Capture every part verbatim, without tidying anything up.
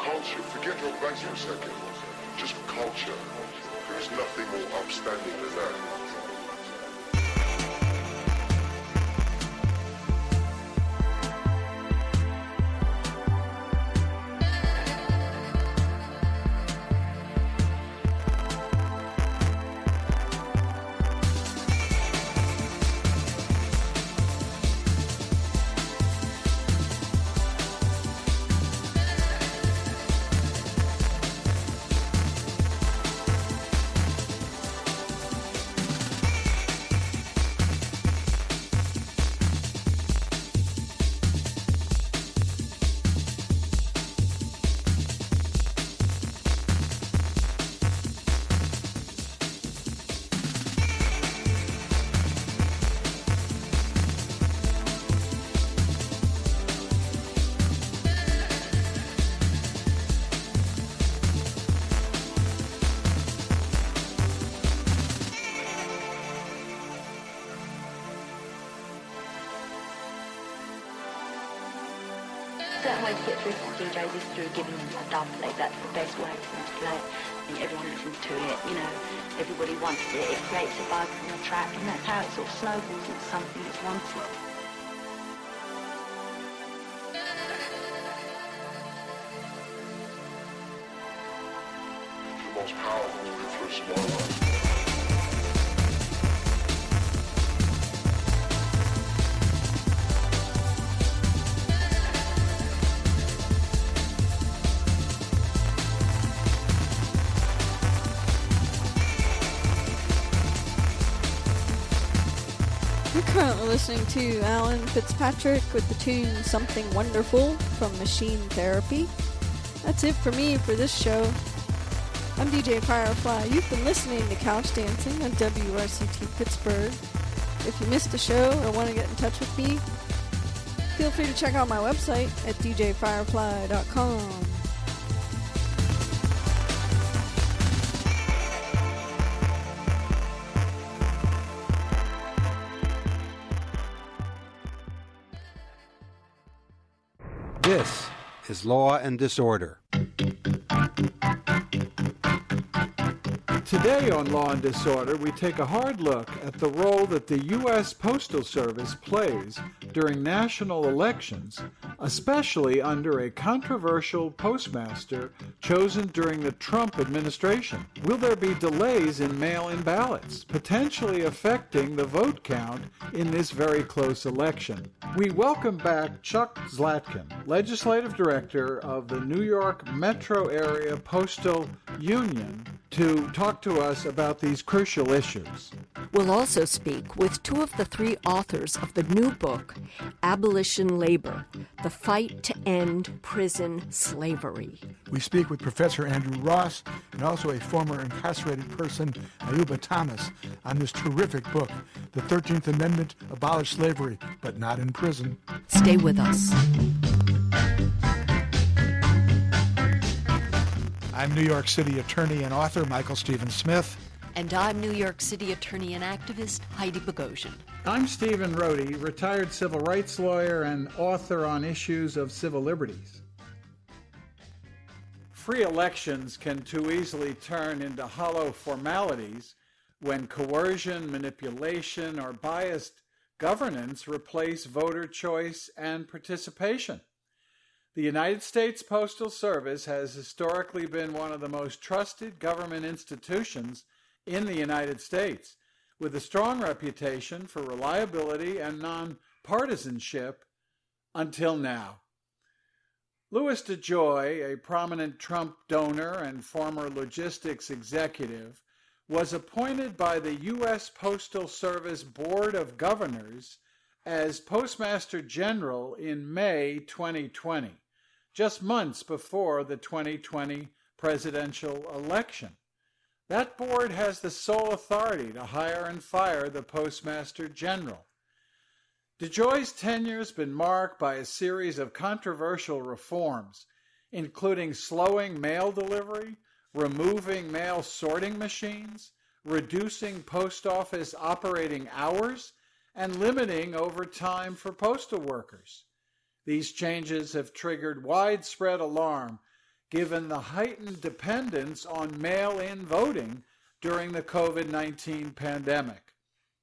culture, forget your banks for a second, just culture. There's nothing more upstanding than that. Certain way to get through to D Js is through giving them a dub plate. That's the best way for them to play it. And everyone listens to it, you know, everybody wants it. It creates a buzz on the track, and that's how it sort of snowballs into something that's wanted. The most powerful influence of my life. Currently listening to Alan Fitzpatrick with the tune Something Wonderful from Machine Therapy. That's it for me for this show. I'm D J Firefly. You've been listening to Couch Dancing on W R C T Pittsburgh. If you missed the show or want to get in touch with me, feel free to check out my website at d j firefly dot com. This is Law and Disorder. Today on Law and Disorder, we take a hard look at the role that the U S Postal Service plays during national elections, especially under a controversial postmaster chosen during the Trump administration. Will there be delays in mail-in ballots, potentially affecting the vote count in this very close election? We welcome back Chuck Zlatkin, Legislative Director of the New York Metro Area Postal Union, to talk to us about these crucial issues. We'll also speak with two of the three authors of the new book, Abolition Labor, The Fight to End Prison Slavery. We speak with Professor Andrew Ross and also a former incarcerated person, Ayuba Thomas, on this terrific book, The thirteenth Amendment, Abolish Slavery, but Not in Prison. Stay with us. I'm New York City attorney and author Michael Stephen Smith. And I'm New York City attorney and activist Heidi Bogosian. I'm Stephen Rohde, retired civil rights lawyer and author on issues of civil liberties. Free elections can too easily turn into hollow formalities when coercion, manipulation, or biased governance replace voter choice and participation. The United States Postal Service has historically been one of the most trusted government institutions in the United States, with a strong reputation for reliability and nonpartisanship until now. Louis DeJoy, a prominent Trump donor and former logistics executive, was appointed by the U S Postal Service Board of Governors as Postmaster General in May twenty twenty, just months before the twenty twenty presidential election. That board has the sole authority to hire and fire the Postmaster General. DeJoy's tenure has been marked by a series of controversial reforms, including slowing mail delivery, removing mail sorting machines, reducing post office operating hours, and limiting overtime for postal workers. These changes have triggered widespread alarm, given the heightened dependence on mail-in voting during the COVID nineteen pandemic.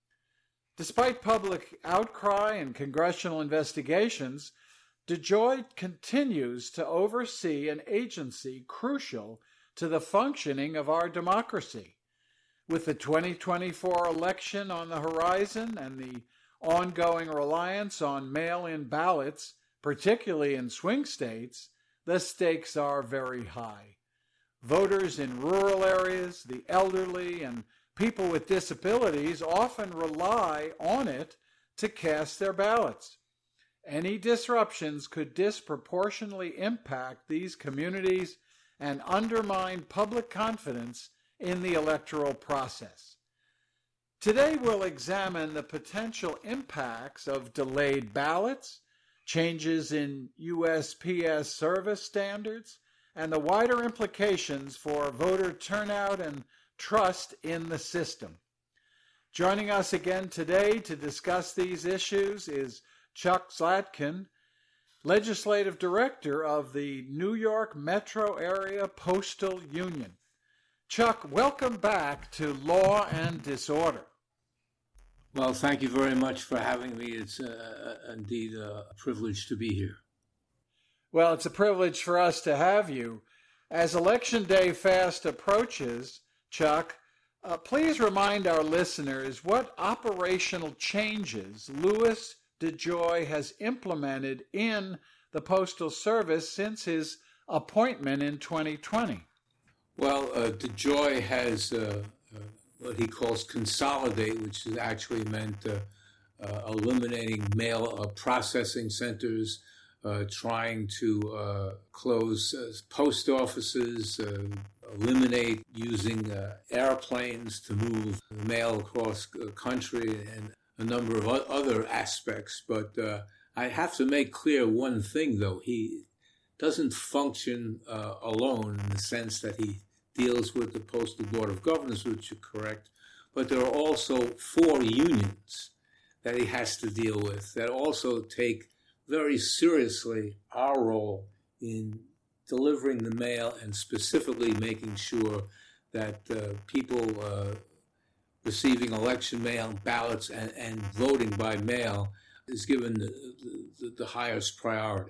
Despite public outcry and congressional investigations, DeJoy continues to oversee an agency crucial to the functioning of our democracy. With the twenty twenty-four election on the horizon and the ongoing reliance on mail-in ballots, particularly in swing states, the stakes are very high. Voters in rural areas, the elderly, and people with disabilities often rely on it to cast their ballots. Any disruptions could disproportionately impact these communities and undermine public confidence in the electoral process. Today we'll examine the potential impacts of delayed ballots, changes in U S P S service standards, and the wider implications for voter turnout and trust in the system. Joining us again today to discuss these issues is Chuck Zlatkin, Legislative Director of the New York Metro Area Postal Union. Chuck, welcome back to Law and Disorder. Well, thank you very much for having me. It's uh, indeed a privilege to be here. Well, it's a privilege for us to have you. As Election Day fast approaches, Chuck, uh, please remind our listeners what operational changes Louis DeJoy has implemented in the Postal Service since his appointment in twenty twenty. Well, uh, DeJoy has uh, uh, what he calls consolidate, which is actually meant uh, uh, eliminating mail uh, processing centers, uh, trying to uh, close uh, post offices, uh, eliminate using uh, airplanes to move mail across the country, and a number of other aspects. But uh, I have to make clear one thing, though. He doesn't function uh, alone in the sense that he deals with the Postal Board of Governors, which are correct, but there are also four unions that he has to deal with that also take very seriously our role in delivering the mail and specifically making sure that uh, people uh, receiving election mail, ballots, and, and voting by mail is given the, the, the highest priority.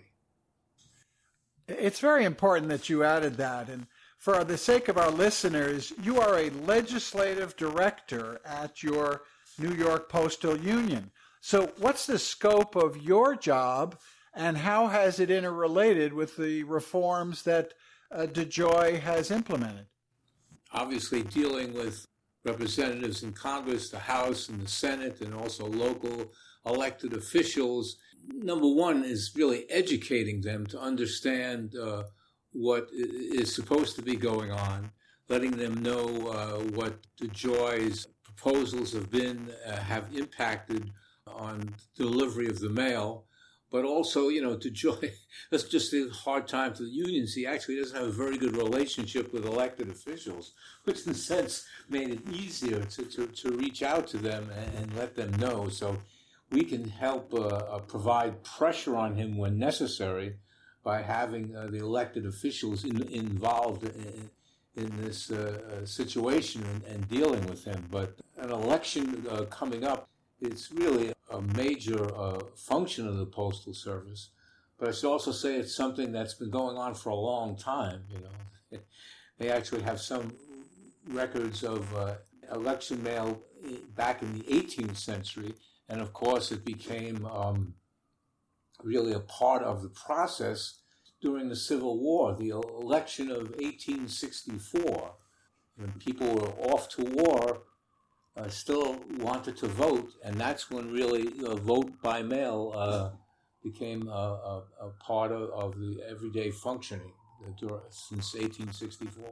It's very important that you added that. And for the sake of our listeners, you are a legislative director at your New York Postal Union. So what's the scope of your job, and how has it interrelated with the reforms that uh, DeJoy has implemented? Obviously, dealing with representatives in Congress, the House, and the Senate, and also local elected officials. Number one is really educating them to understand uh, what is supposed to be going on, letting them know uh, what DeJoy's proposals have been, uh, have impacted on delivery of the mail. But also, you know, DeJoy, that's just a hard time for the unions. He actually doesn't have a very good relationship with elected officials, which in a sense made it easier to, to, to reach out to them and, and let them know. So we can help uh, uh, provide pressure on him when necessary by having uh, the elected officials in, involved in, in this uh, uh, situation and, and dealing with him. But an election uh, coming up, it's really a major uh, function of the Postal Service. But I should also say it's something that's been going on for a long time. You know, they actually have some records of uh, election mail back in the eighteenth century, and of course it became um, really a part of the process during the Civil War, the election of eighteen sixty-four, when people were off to war. Uh, still wanted to vote, and that's when really uh, vote by mail uh, became a, a, a part of, of the everyday functioning uh, since eighteen sixty-four.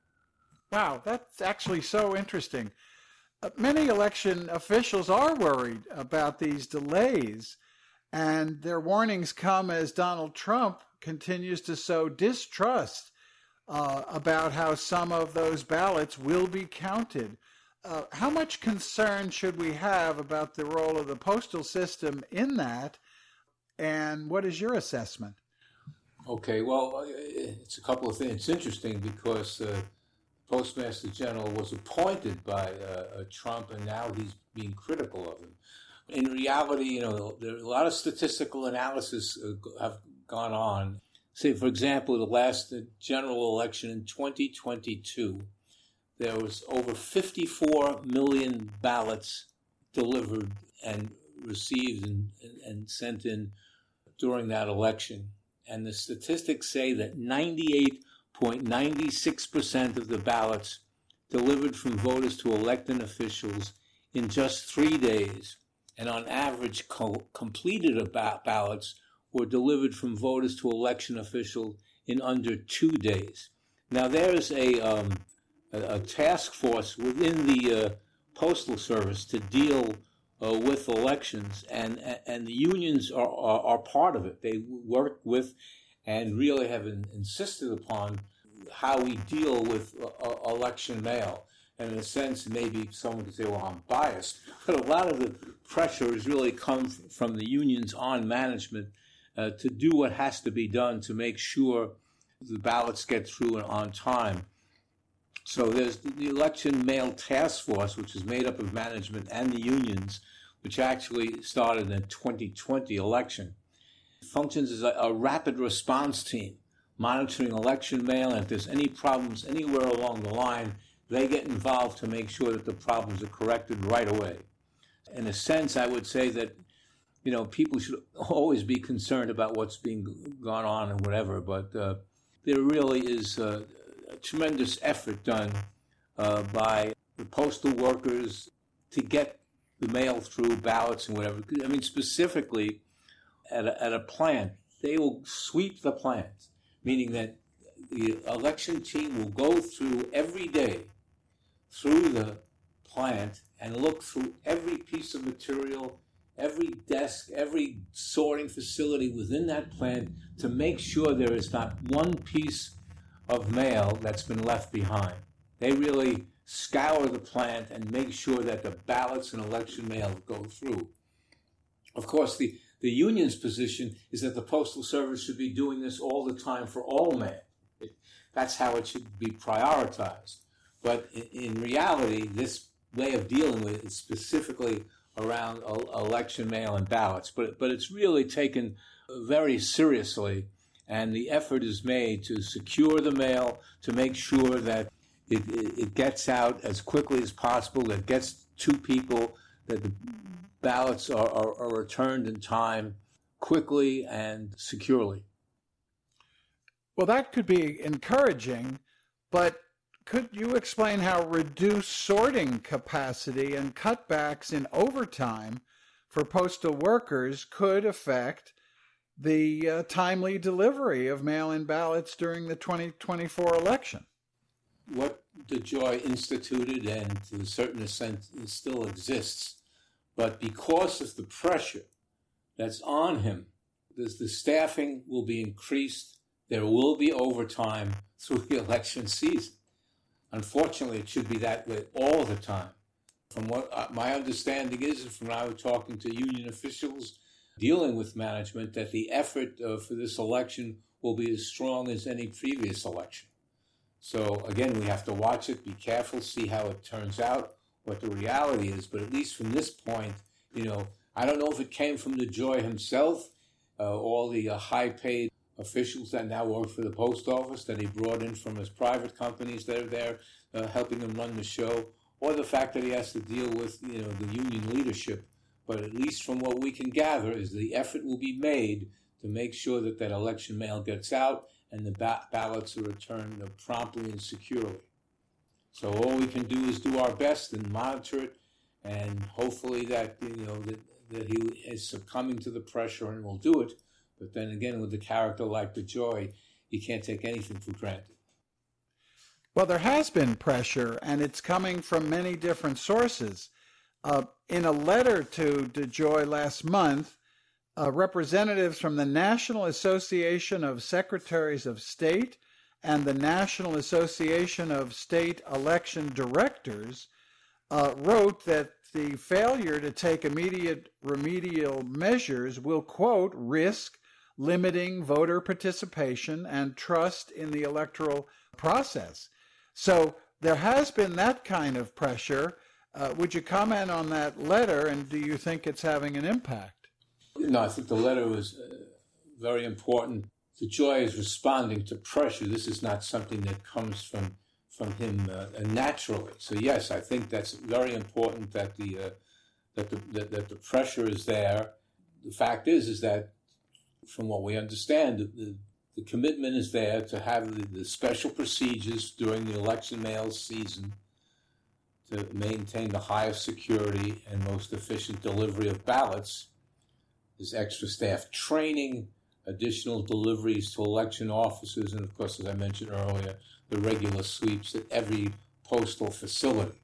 Wow, that's actually so interesting. Uh, many election officials are worried about these delays, and their warnings come as Donald Trump continues to sow distrust uh, about how some of those ballots will be counted. Uh, how much concern should we have about the role of the postal system in that, and what is your assessment? Okay, well, it's a couple of things. It's interesting because uh, Postmaster General was appointed by uh, Trump, and now he's being critical of him. In reality, you know, there are a lot of statistical analysis uh, have gone on. Say, for example, the last general election in twenty twenty-two, there was over fifty-four million ballots delivered and received and, and sent in during that election. And the statistics say that ninety-eight point nine six percent of the ballots delivered from voters to elected officials in just three days. And on average, co- completed ballots were delivered from voters to election officials in under two days. Now, there's a, um, a, a task force within the uh, Postal Service to deal uh, with elections, and, and the unions are, are, are part of it. They work with and really have in, insisted upon how we deal with uh, election mail. And in a sense, maybe someone could say, well, I'm biased. But a lot of the pressure has really come from the unions on management uh, to do what has to be done to make sure the ballots get through on time. So there's the Election Mail Task Force, which is made up of management and the unions, which actually started in the twenty twenty election. It functions as a, a rapid response team, monitoring election mail, and if there's any problems anywhere along the line, they get involved to make sure that the problems are corrected right away. In a sense, I would say that, you know, people should always be concerned about what's being gone on and whatever, but uh, there really is uh, a tremendous effort done uh, by the postal workers to get the mail through, ballots and whatever. I mean, specifically at a, at a plant, they will sweep the plant, meaning that the election team will go through every day through the plant and look through every piece of material, every desk, every sorting facility within that plant to make sure there is not one piece of mail that's been left behind. They really scour the plant and make sure that the ballots and election mail go through. Of course, the, the union's position is that the Postal Service should be doing this all the time for all mail. It, that's how it should be prioritized. But in, in reality, this way of dealing with it is specifically around election mail and ballots. But, but it's really taken very seriously, and the effort is made to secure the mail, to make sure that it, it, it gets out as quickly as possible, that it gets to people, that the ballots are, are, are returned in time quickly and securely. Well, that could be encouraging, but could you explain how reduced sorting capacity and cutbacks in overtime for postal workers could affect the uh, timely delivery of mail-in ballots during the twenty twenty-four election? What DeJoy instituted, and to a certain extent it still exists, but because of the pressure that's on him, the staffing will be increased. There will be overtime through the election season. Unfortunately, it should be that way all the time. From what my understanding is, from when I was talking to union officials dealing with management, that the effort uh, for this election will be as strong as any previous election. So again, we have to watch it, be careful, see how it turns out, what the reality is. But at least from this point, you know, I don't know if it came from DeJoy himself, uh, all the uh, high-paid officials that now work for the post office that he brought in from his private companies that are there uh, helping him run the show, or the fact that he has to deal with, you know, the union leadership. But at least from what we can gather is the effort will be made to make sure that that election mail gets out and the ba- ballots are returned uh, promptly and securely. So all we can do is do our best and monitor it, and hopefully that, you know, that, that he is succumbing to the pressure and will do it. But then again, with a character like DeJoy, you can't take anything for granted. Well, there has been pressure, and it's coming from many different sources. Uh, in a letter to DeJoy last month, uh, representatives from the National Association of Secretaries of State and the National Association of State Election Directors uh, wrote that the failure to take immediate remedial measures will, quote, risk limiting voter participation and trust in the electoral process. So there has been that kind of pressure. Uh, would you comment on that letter, and do you think it's having an impact? No, I think the letter was uh, very important. DeJoy is responding to pressure. This is not something that comes from from him uh, naturally. So yes, I think that's very important that the uh, that the that, that the pressure is there. The fact is is that from what we understand, the, the, the commitment is there to have the, the special procedures during the election mail season to maintain the highest security and most efficient delivery of ballots. There's extra staff training, additional deliveries to election officers, and of course, as I mentioned earlier, the regular sweeps at every postal facility.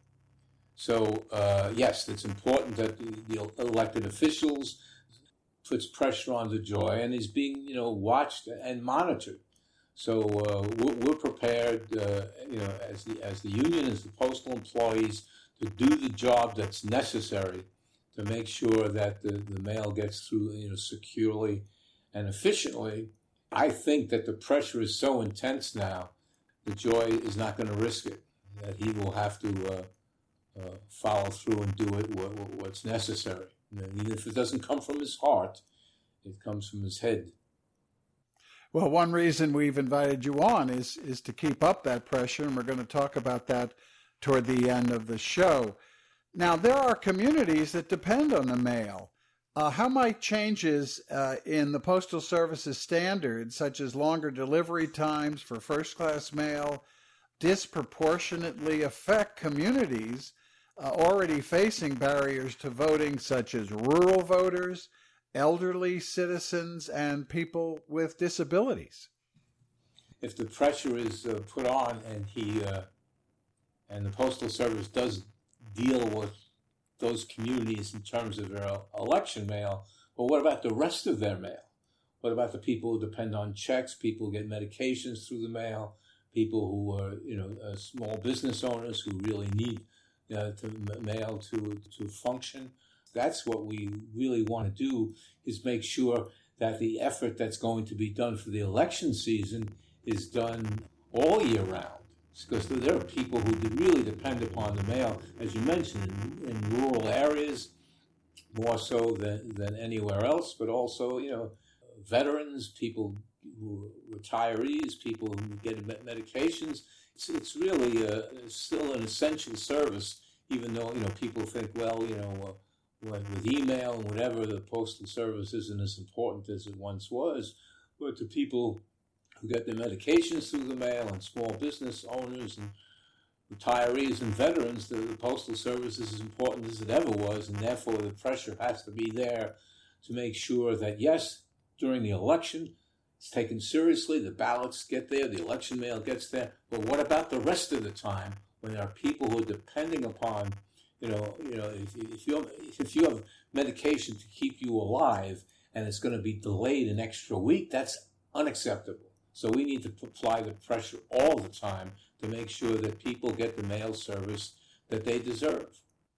So, uh, yes, it's important that the, the elected officials puts pressure on DeJoy, and is being, you know, watched and monitored. So uh, we're, we're prepared, uh, you know, as the as the union, as the postal employees, to do the job that's necessary to make sure that the, the mail gets through, you know, securely and efficiently. I think that the pressure is so intense now, DeJoy is not going to risk it. That he will have to uh, uh, follow through and do it what, what's necessary. And even if it doesn't come from his heart, it comes from his head. Well, one reason we've invited you on is is to keep up that pressure, and we're going to talk about that toward the end of the show. Now, there are communities that depend on the mail. Uh, how might changes uh, in the Postal Service's standards, such as longer delivery times for first-class mail, disproportionately affect communities uh, already facing barriers to voting, such as rural voters, elderly citizens, and people with disabilities? If the pressure is uh, put on, and he uh, and the Postal Service does deal with those communities in terms of their election mail, but what about the rest of their mail? What about the people who depend on checks, people who get medications through the mail, people who are, you know, uh, small business owners who really need uh, to mail to to function? That's what we really want to do, is make sure that the effort that's going to be done for the election season is done all year round. Because there are people who really depend upon the mail, as you mentioned, in, in rural areas, more so than, than anywhere else, but also, you know, veterans, people who are retirees, people who get medications. It's, it's really a, still an essential service, even though, you know, people think, well, you know, uh, with email and whatever, the Postal Service isn't as important as it once was. But to people who get their medications through the mail, and small business owners and retirees and veterans, the, the Postal Service is as important as it ever was, and therefore the pressure has to be there to make sure that, yes, during the election, it's taken seriously, the ballots get there, the election mail gets there, but what about the rest of the time when there are people who are depending upon, you know, you know, if, if you have, if you have medication to keep you alive and it's going to be delayed an extra week, that's unacceptable. So we need to apply the pressure all the time to make sure that people get the mail service that they deserve.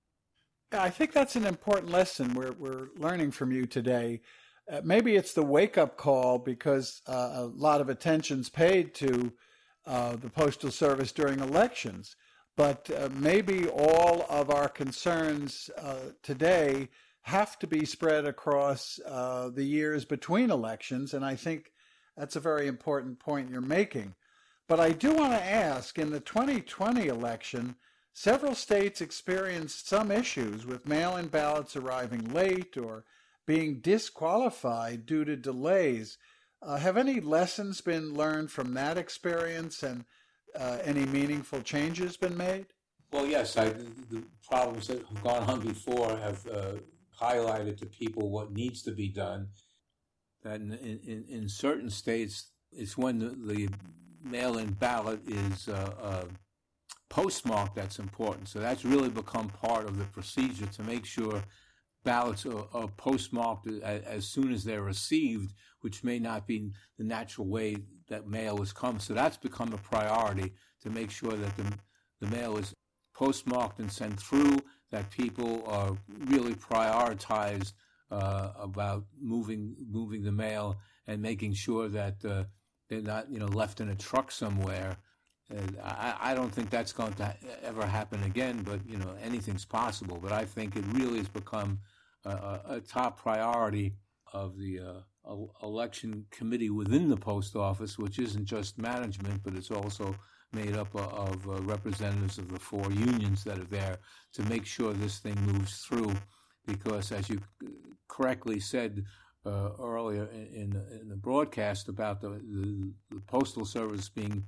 I think that's an important lesson we're, we're learning from you today. Uh, maybe it's the wake-up call, because uh, a lot of attention's paid to uh, the Postal Service during elections. But uh, maybe all of our concerns uh, today have to be spread across uh, the years between elections, and I think that's a very important point you're making. But I do want to ask, in the twenty twenty election, several states experienced some issues with mail-in ballots arriving late or being disqualified due to delays. Uh, have any lessons been learned from that experience, and uh, any meaningful changes been made? Well, yes, I, the problems that have gone on before have uh, highlighted to people what needs to be done. That in, in, in certain states, it's when the, the mail-in ballot is uh, uh, postmarked that's important. So that's really become part of the procedure to make sure ballots are, are postmarked as, as soon as they're received, which may not be the natural way that mail has come. So that's become a priority, to make sure that the, the mail is postmarked and sent through, that people are really prioritized uh, about moving moving the mail and making sure that uh, they're not, you know, left in a truck somewhere. And I, I don't think that's going to ever happen again, but, you know, anything's possible. But I think it really has become a, a top priority of the uh, election committee within the post office, which isn't just management, but it's also made up of uh, representatives of the four unions that are there to make sure this thing moves through. Because, as you correctly said uh, earlier in, in, in the broadcast about the, the, the Postal Service being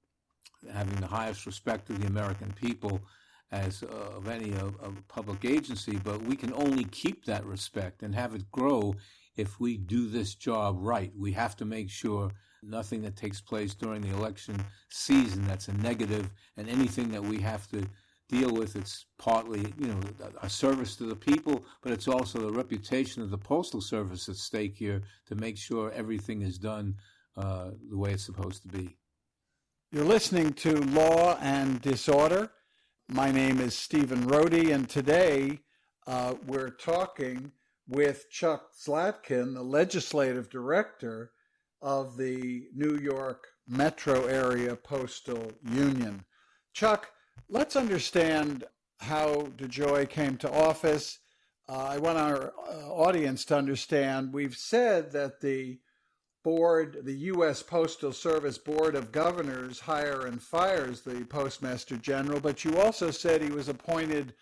having the highest respect of the American people as uh, of any uh, of public agency, but we can only keep that respect and have it grow if we do this job right. We have to make sure nothing that takes place during the election season that's a negative, and anything that we have to deal with, it's partly, you know, a service to the people, but it's also the reputation of the Postal Service at stake here to make sure everything is done uh, the way it's supposed to be. You're listening to Law and Disorder. My name is Stephen Rohde, and today uh, we're talking with Chuck Zlatkin, the legislative director of the New York Metro Area Postal Union. Chuck, let's understand how DeJoy came to office. Uh, I want our uh, audience to understand, we've said that the board, the U S Postal Service Board of Governors hire and fires the Postmaster General, but you also said he was appointed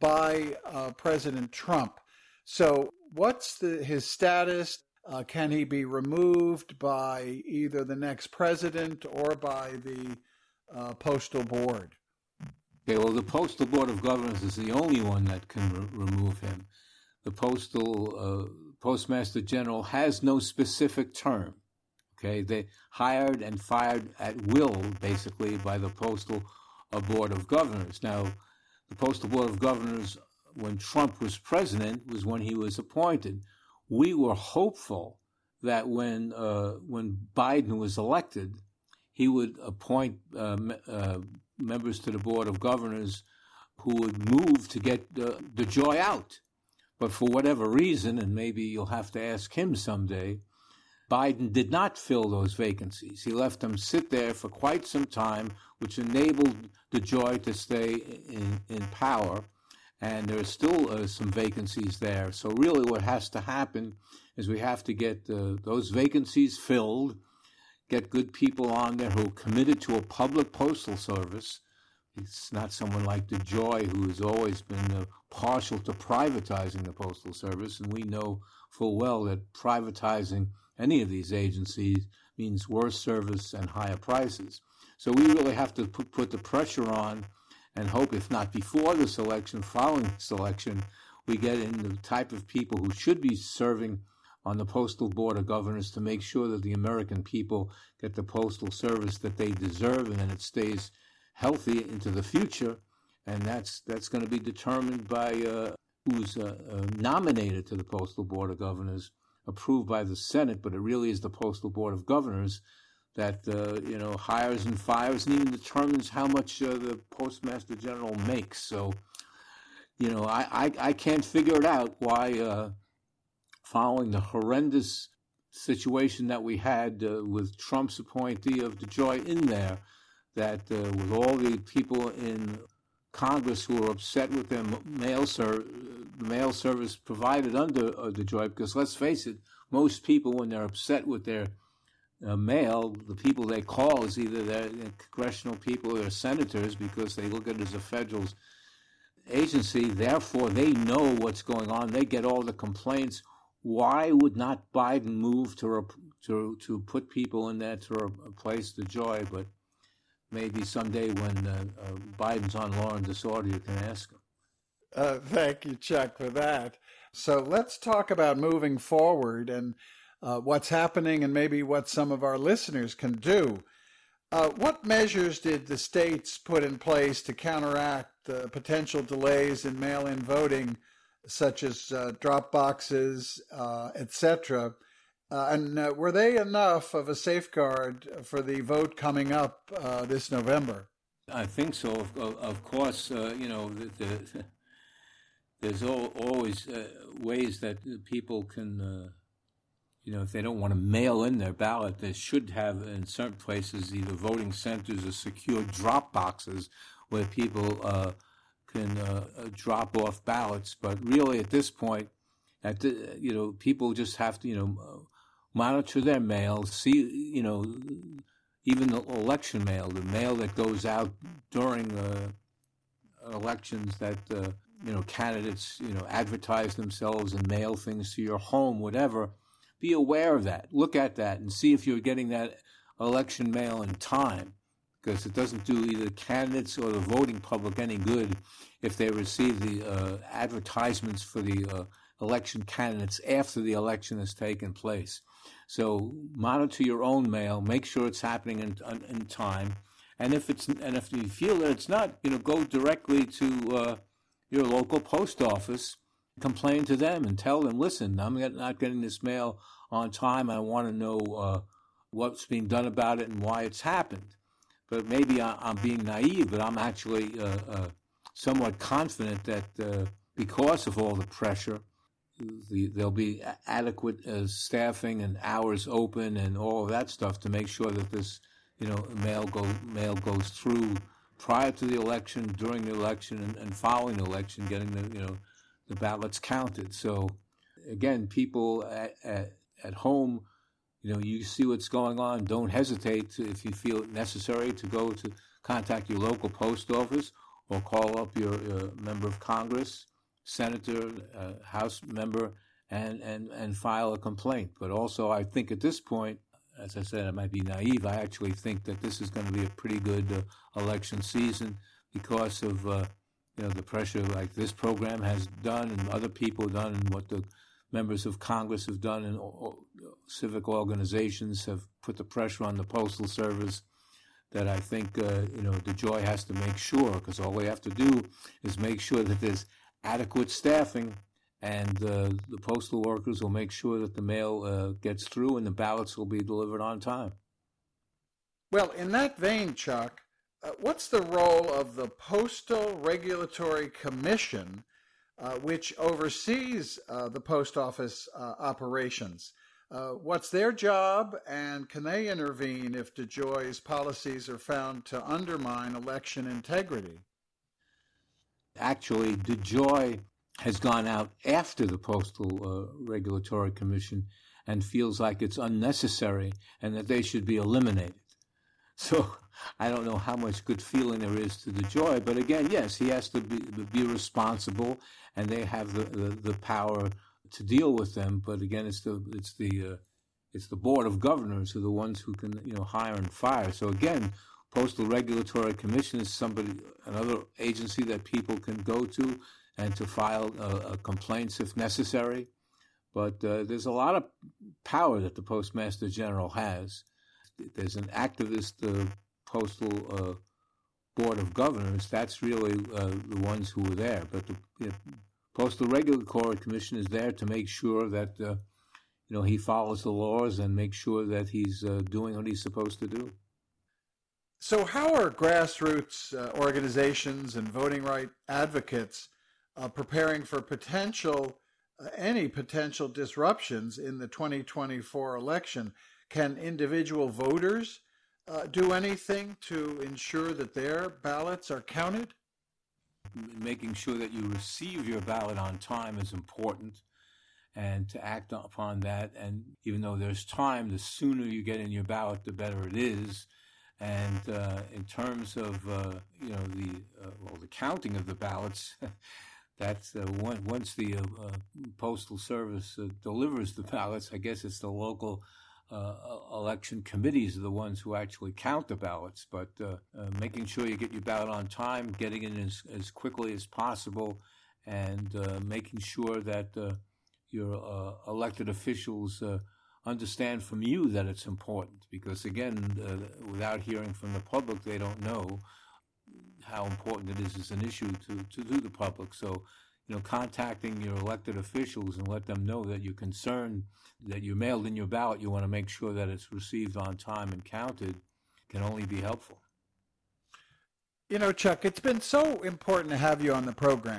by uh, President Trump. So what's the, his status? Uh, can he be removed by either the next president or by the uh, Postal Board? Okay, well, the Postal Board of Governors is the only one that can re- remove him. The Postal uh, Postmaster General has no specific term. Okay, they hired and fired at will, basically, by the Postal uh, Board of Governors. Now, the Postal Board of Governors, when Trump was president, was when he was appointed. We were hopeful that when uh, when Biden was elected, he would appoint uh, uh, members to the Board of Governors who would move to get uh, DeJoy out. But for whatever reason, and maybe you'll have to ask him someday, Biden did not fill those vacancies. He left them sit there for quite some time, which enabled DeJoy to stay in, in power. And there are still uh, some vacancies there. So really what has to happen is we have to get uh, those vacancies filled, get good people on there who are committed to a public postal service. It's not someone like DeJoy, who has always been uh, partial to privatizing the Postal Service, and we know full well that privatizing any of these agencies means worse service and higher prices. So we really have to put, put the pressure on and hope, if not before this election, following this election, we get in the type of people who should be serving on the Postal Board of Governors to make sure that the American people get the postal service that they deserve, and then it stays healthy into the future. And that's that's going to be determined by uh, who's uh, uh, nominated to the Postal Board of Governors, approved by the Senate, but it really is the Postal Board of Governors that uh, you know hires and fires and even determines how much uh, the Postmaster General makes. So, you know, I, I, I can't figure it out why, uh, following the horrendous situation that we had uh, with Trump's appointee of DeJoy in there, that uh, with all the people in Congress who are upset with their mail, ser- mail service provided under uh, DeJoy, because let's face it, most people, when they're upset with their uh, mail, the people they call is either their congressional people or their senators, because they look at it as a federal agency. Therefore, they know what's going on. They get all the complaints. Why would not Biden move to rep- to to put people in there to replace DeJoy? But maybe someday when uh, uh, Biden's on Law and Disorder, you can ask him. Uh, thank you, Chuck, for that. So let's talk about moving forward and uh, what's happening and maybe what some of our listeners can do. Uh, what measures did the states put in place to counteract the potential delays in mail-in voting, such as uh, drop boxes, uh, et cetera? Uh, and uh, were they enough of a safeguard for the vote coming up uh, this November? I think so. Of, of course, uh, you know, the, the there's al- always uh, ways that people can, uh, you know, if they don't want to mail in their ballot, they should have in certain places either voting centers or secure drop boxes where people uh, can uh, drop off ballots. But really, at this point, at the, you know, people just have to, you know, monitor their mail, see, you know, even the election mail, the mail that goes out during uh, elections that, uh, you know, candidates, you know, advertise themselves and mail things to your home, whatever. Be aware of that. Look at that and see if you're getting that election mail in time, because it doesn't do either candidates or the voting public any good if they receive the uh, advertisements for the uh, election candidates after the election has taken place. So monitor your own mail, make sure it's happening in, in time, and if it's and if you feel that it's not, you know, go directly to uh, your local post office, complain to them and tell them, listen, I'm not getting this mail on time. I want to know uh, what's being done about it and why it's happened. But maybe I, I'm being naive, but I'm actually uh, uh, somewhat confident that uh, because of all the pressure, the, there'll be adequate uh, staffing and hours open and all of that stuff to make sure that this, you know, mail go mail goes through prior to the election, during the election, and, and following the election, getting the, you know, the ballots counted. So, again, people at, at, at home, you know, you see what's going on. Don't hesitate to, if you feel it necessary, to go to contact your local post office or call up your uh, member of Congress, senator, uh, House member, and, and, and file a complaint. But also, I think at this point, as I said, I might be naive. I actually think that this is going to be a pretty good uh, election season because of uh, you know, the pressure like this program has done and other people have done and what the members of Congress have done and all, civic organizations have put the pressure on the Postal Service that I think, uh, you know, DeJoy has to make sure, because all we have to do is make sure that there's adequate staffing and uh, the postal workers will make sure that the mail uh, gets through and the ballots will be delivered on time. Well, in that vein, Chuck, Uh, what's the role of the Postal Regulatory Commission, uh, which oversees uh, the post office uh, operations? Uh, what's their job, and can they intervene if DeJoy's policies are found to undermine election integrity? Actually, DeJoy has gone out after the Postal uh, Regulatory Commission and feels like it's unnecessary and that they should be eliminated. So I don't know how much good feeling there is to DeJoy, but again, yes, he has to be, be responsible, and they have the, the, the power to deal with them. But again, it's the it's the uh, it's the Board of Governors who are the ones who can, you know, hire and fire. So again, Postal Regulatory Commission is somebody, another agency that people can go to and to file uh, complaints if necessary. But uh, there's a lot of power that the Postmaster General has. There's an activist uh, Postal uh, Board of Governors. That's really uh, the ones who are there. But the you know, Postal Regulatory Commission is there to make sure that uh, you know he follows the laws and make sure that he's uh, doing what he's supposed to do. So how are grassroots uh, organizations and voting right advocates uh, preparing for potential, uh, any potential disruptions in the twenty twenty-four election? Can individual voters uh, do anything to ensure that their ballots are counted? Making sure that you receive your ballot on time is important, and to act upon that. And even though there's time, the sooner you get in your ballot, the better it is. And uh, in terms of uh, you know the uh, well the counting of the ballots, that's uh, one, once the uh, uh, Postal Service uh, delivers the ballots, I guess it's the local Uh, election committees are the ones who actually count the ballots, but uh, uh, making sure you get your ballot on time, getting it as, as quickly as possible, and uh, making sure that uh, your uh, elected officials uh, understand from you that it's important. Because again, uh, without hearing from the public, they don't know how important it is as an issue to, to, to the public. So, you know, contacting your elected officials and let them know that you're concerned that you mailed in your ballot, you want to make sure that it's received on time and counted, can only be helpful. You know, Chuck, it's been so important to have you on the program.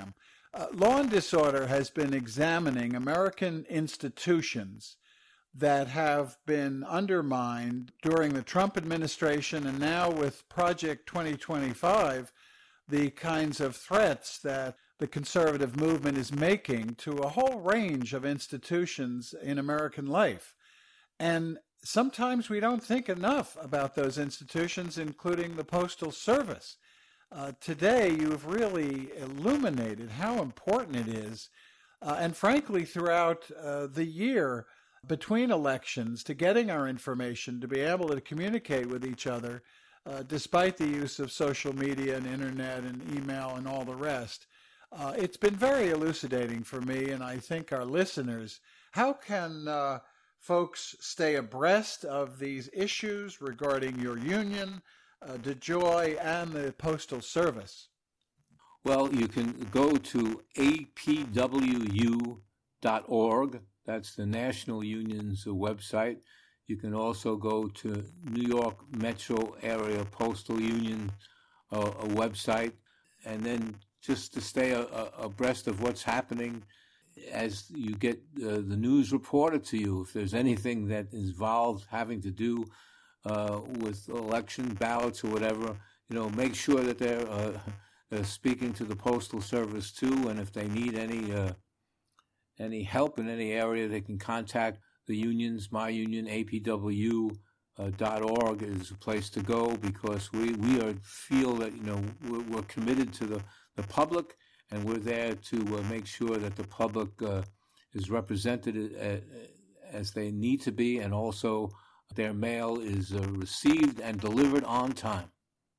Uh, Law and Disorder has been examining American institutions that have been undermined during the Trump administration, and now with Project twenty twenty-five, the kinds of threats that the conservative movement is making to a whole range of institutions in American life. And sometimes we don't think enough about those institutions, including the Postal Service. Uh, today, you've really illuminated how important it is, uh, and frankly, throughout uh, the year between elections, to getting our information, to be able to communicate with each other, uh, despite the use of social media and internet and email and all the rest. Uh, it's been very elucidating for me, and I think our listeners. How can uh, folks stay abreast of these issues regarding your union, Uh, DeJoy, and the Postal Service? Well, you can go to A P W U dot org. That's the National Union's website. You can also go to New York Metro Area Postal Union uh, a website. And then just to stay a, a, abreast of what's happening as you get uh, the news reported to you, if there's anything that is involved having to do Uh, with election ballots or whatever, you know, make sure that they're uh, uh, speaking to the Postal Service too, and if they need any uh, any help in any area, they can contact the unions. My union, A P W dot org, is a place to go, because we we are feel that you know we're, we're committed to the the public, and we're there to uh, make sure that the public uh, is represented uh, as they need to be, and also their mail is uh, received and delivered on time.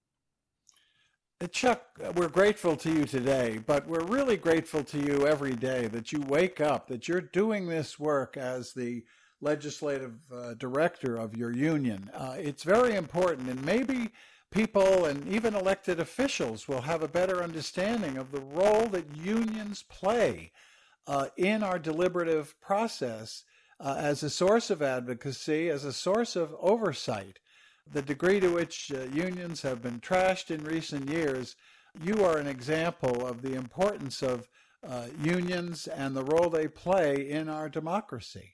Chuck, we're grateful to you today, but we're really grateful to you every day that you wake up, that you're doing this work as the legislative uh, director of your union. Uh, it's very important, and maybe people and even elected officials will have a better understanding of the role that unions play uh, in our deliberative process, Uh, as a source of advocacy, as a source of oversight. The degree to which uh, unions have been trashed in recent years, you are an example of the importance of uh, unions and the role they play in our democracy.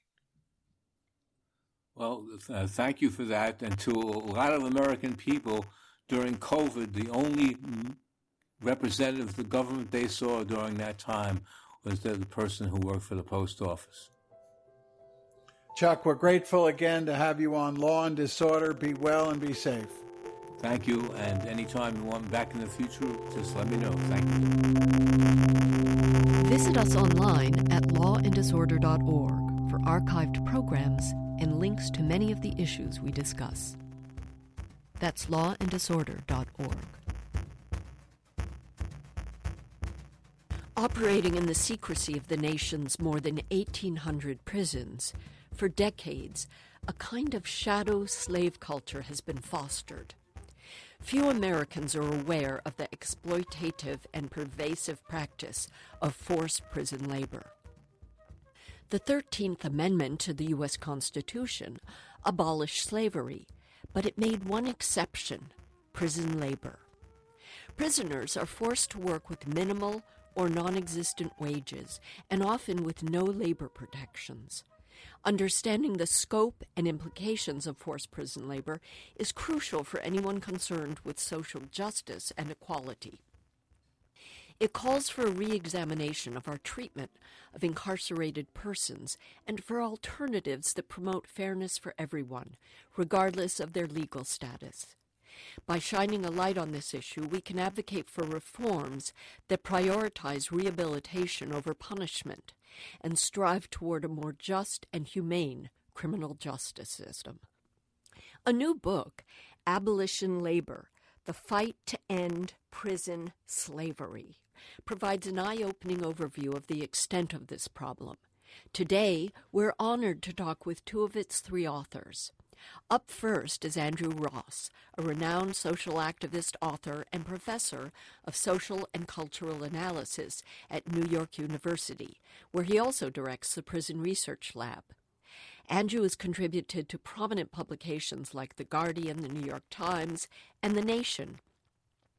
Well, uh, thank you for that. And to a lot of American people during COVID, the only representative of the government they saw during that time was the person who worked for the post office. Chuck, we're grateful again to have you on Law and Disorder. Be well and be safe. Thank you, and anytime you want me back in the future, just let me know. Thank you. Visit us online at law and disorder dot org for archived programs and links to many of the issues we discuss. That's law and disorder dot org. Operating in the secrecy of the nation's more than eighteen hundred prisons, for decades, a kind of shadow slave culture has been fostered. Few Americans are aware of the exploitative and pervasive practice of forced prison labor. The thirteenth Amendment to the U S Constitution abolished slavery, but it made one exception: prison labor. Prisoners are forced to work with minimal or non-existent wages, and often with no labor protections. Understanding the scope and implications of forced prison labor is crucial for anyone concerned with social justice and equality. It calls for a re-examination of our treatment of incarcerated persons and for alternatives that promote fairness for everyone, regardless of their legal status. By shining a light on this issue, we can advocate for reforms that prioritize rehabilitation over punishment and strive toward a more just and humane criminal justice system. A new book, Abolition Labor: The Fight to End Prison Slavery, provides an eye-opening overview of the extent of this problem. Today, we're honored to talk with two of its three authors. Up first is Andrew Ross, a renowned social activist, author, and professor of social and cultural analysis at New York University, where he also directs the Prison Research Lab. Andrew has contributed to prominent publications like The Guardian, The New York Times, and The Nation.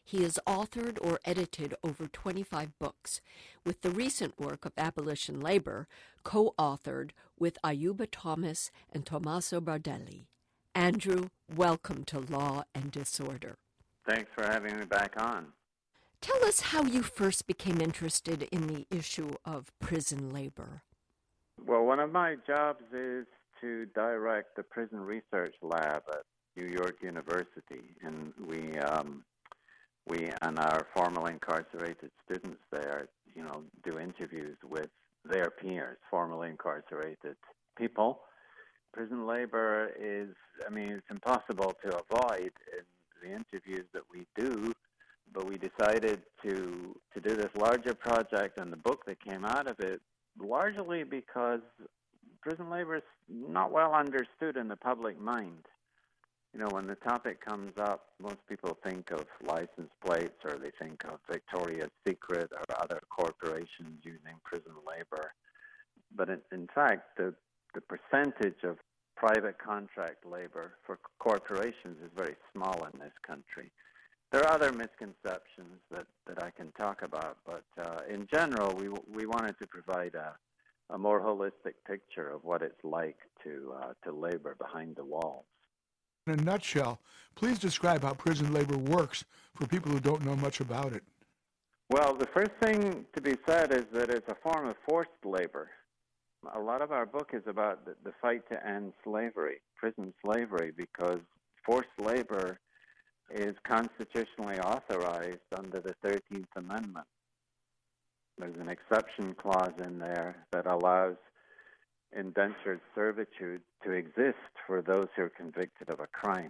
He has authored or edited over twenty-five books, with the recent work of Abolition Labor co-authored with Ayuba Thomas and Tommaso Bardelli. Andrew, welcome to Law and Disorder. Thanks for having me back on. Tell us how you first became interested in the issue of prison labor. Well, one of my jobs is to direct the prison research lab at New York University, and we um, we and our formerly incarcerated students there, you know, do interviews with their peers, formerly incarcerated people. Prison labor is, I mean, it's impossible to avoid in the interviews that we do, but we decided to to do this larger project and the book that came out of it, largely because prison labor is not well understood in the public mind. You know, when the topic comes up, most people think of license plates, or they think of Victoria's Secret or other corporations using prison labor. But in, in fact, the, the percentage of private contract labor for corporations is very small in this country. There are other misconceptions that, that I can talk about, but uh, in general, we we wanted to provide a, a more holistic picture of what it's like to uh, to labor behind the walls. In a nutshell, please describe how prison labor works for people who don't know much about it. Well, the first thing to be said is that it's a form of forced labor. A lot of our book is about the, the fight to end slavery, prison slavery, because forced labor is constitutionally authorized under the thirteenth Amendment. There's an exception clause in there that allows indentured servitude to exist for those who are convicted of a crime.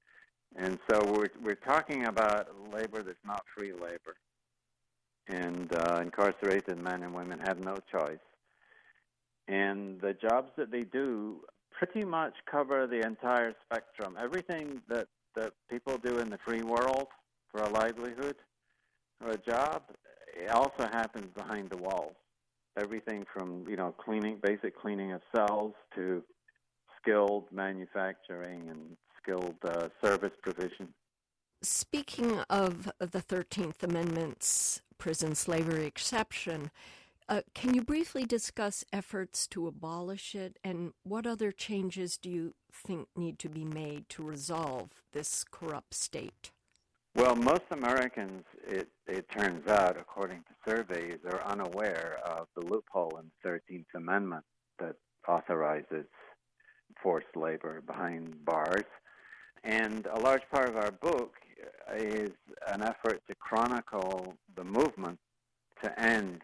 And so we're we're talking about labor that's not free labor. And uh, incarcerated men and women have no choice. And the jobs that they do pretty much cover the entire spectrum. Everything that, that people do in the free world for a livelihood or a job, it also happens behind the walls. Everything from, you know, cleaning, basic cleaning of cells to skilled manufacturing and skilled uh, service provision. Speaking of the thirteenth Amendment's prison slavery exception, uh, can you briefly discuss efforts to abolish it, and what other changes do you think need to be made to resolve this corrupt state? Well, most Americans, it, it turns out, according to surveys, are unaware of the loophole in the thirteenth Amendment that authorizes forced labor behind bars. And a large part of our book is an effort to chronicle the movement to end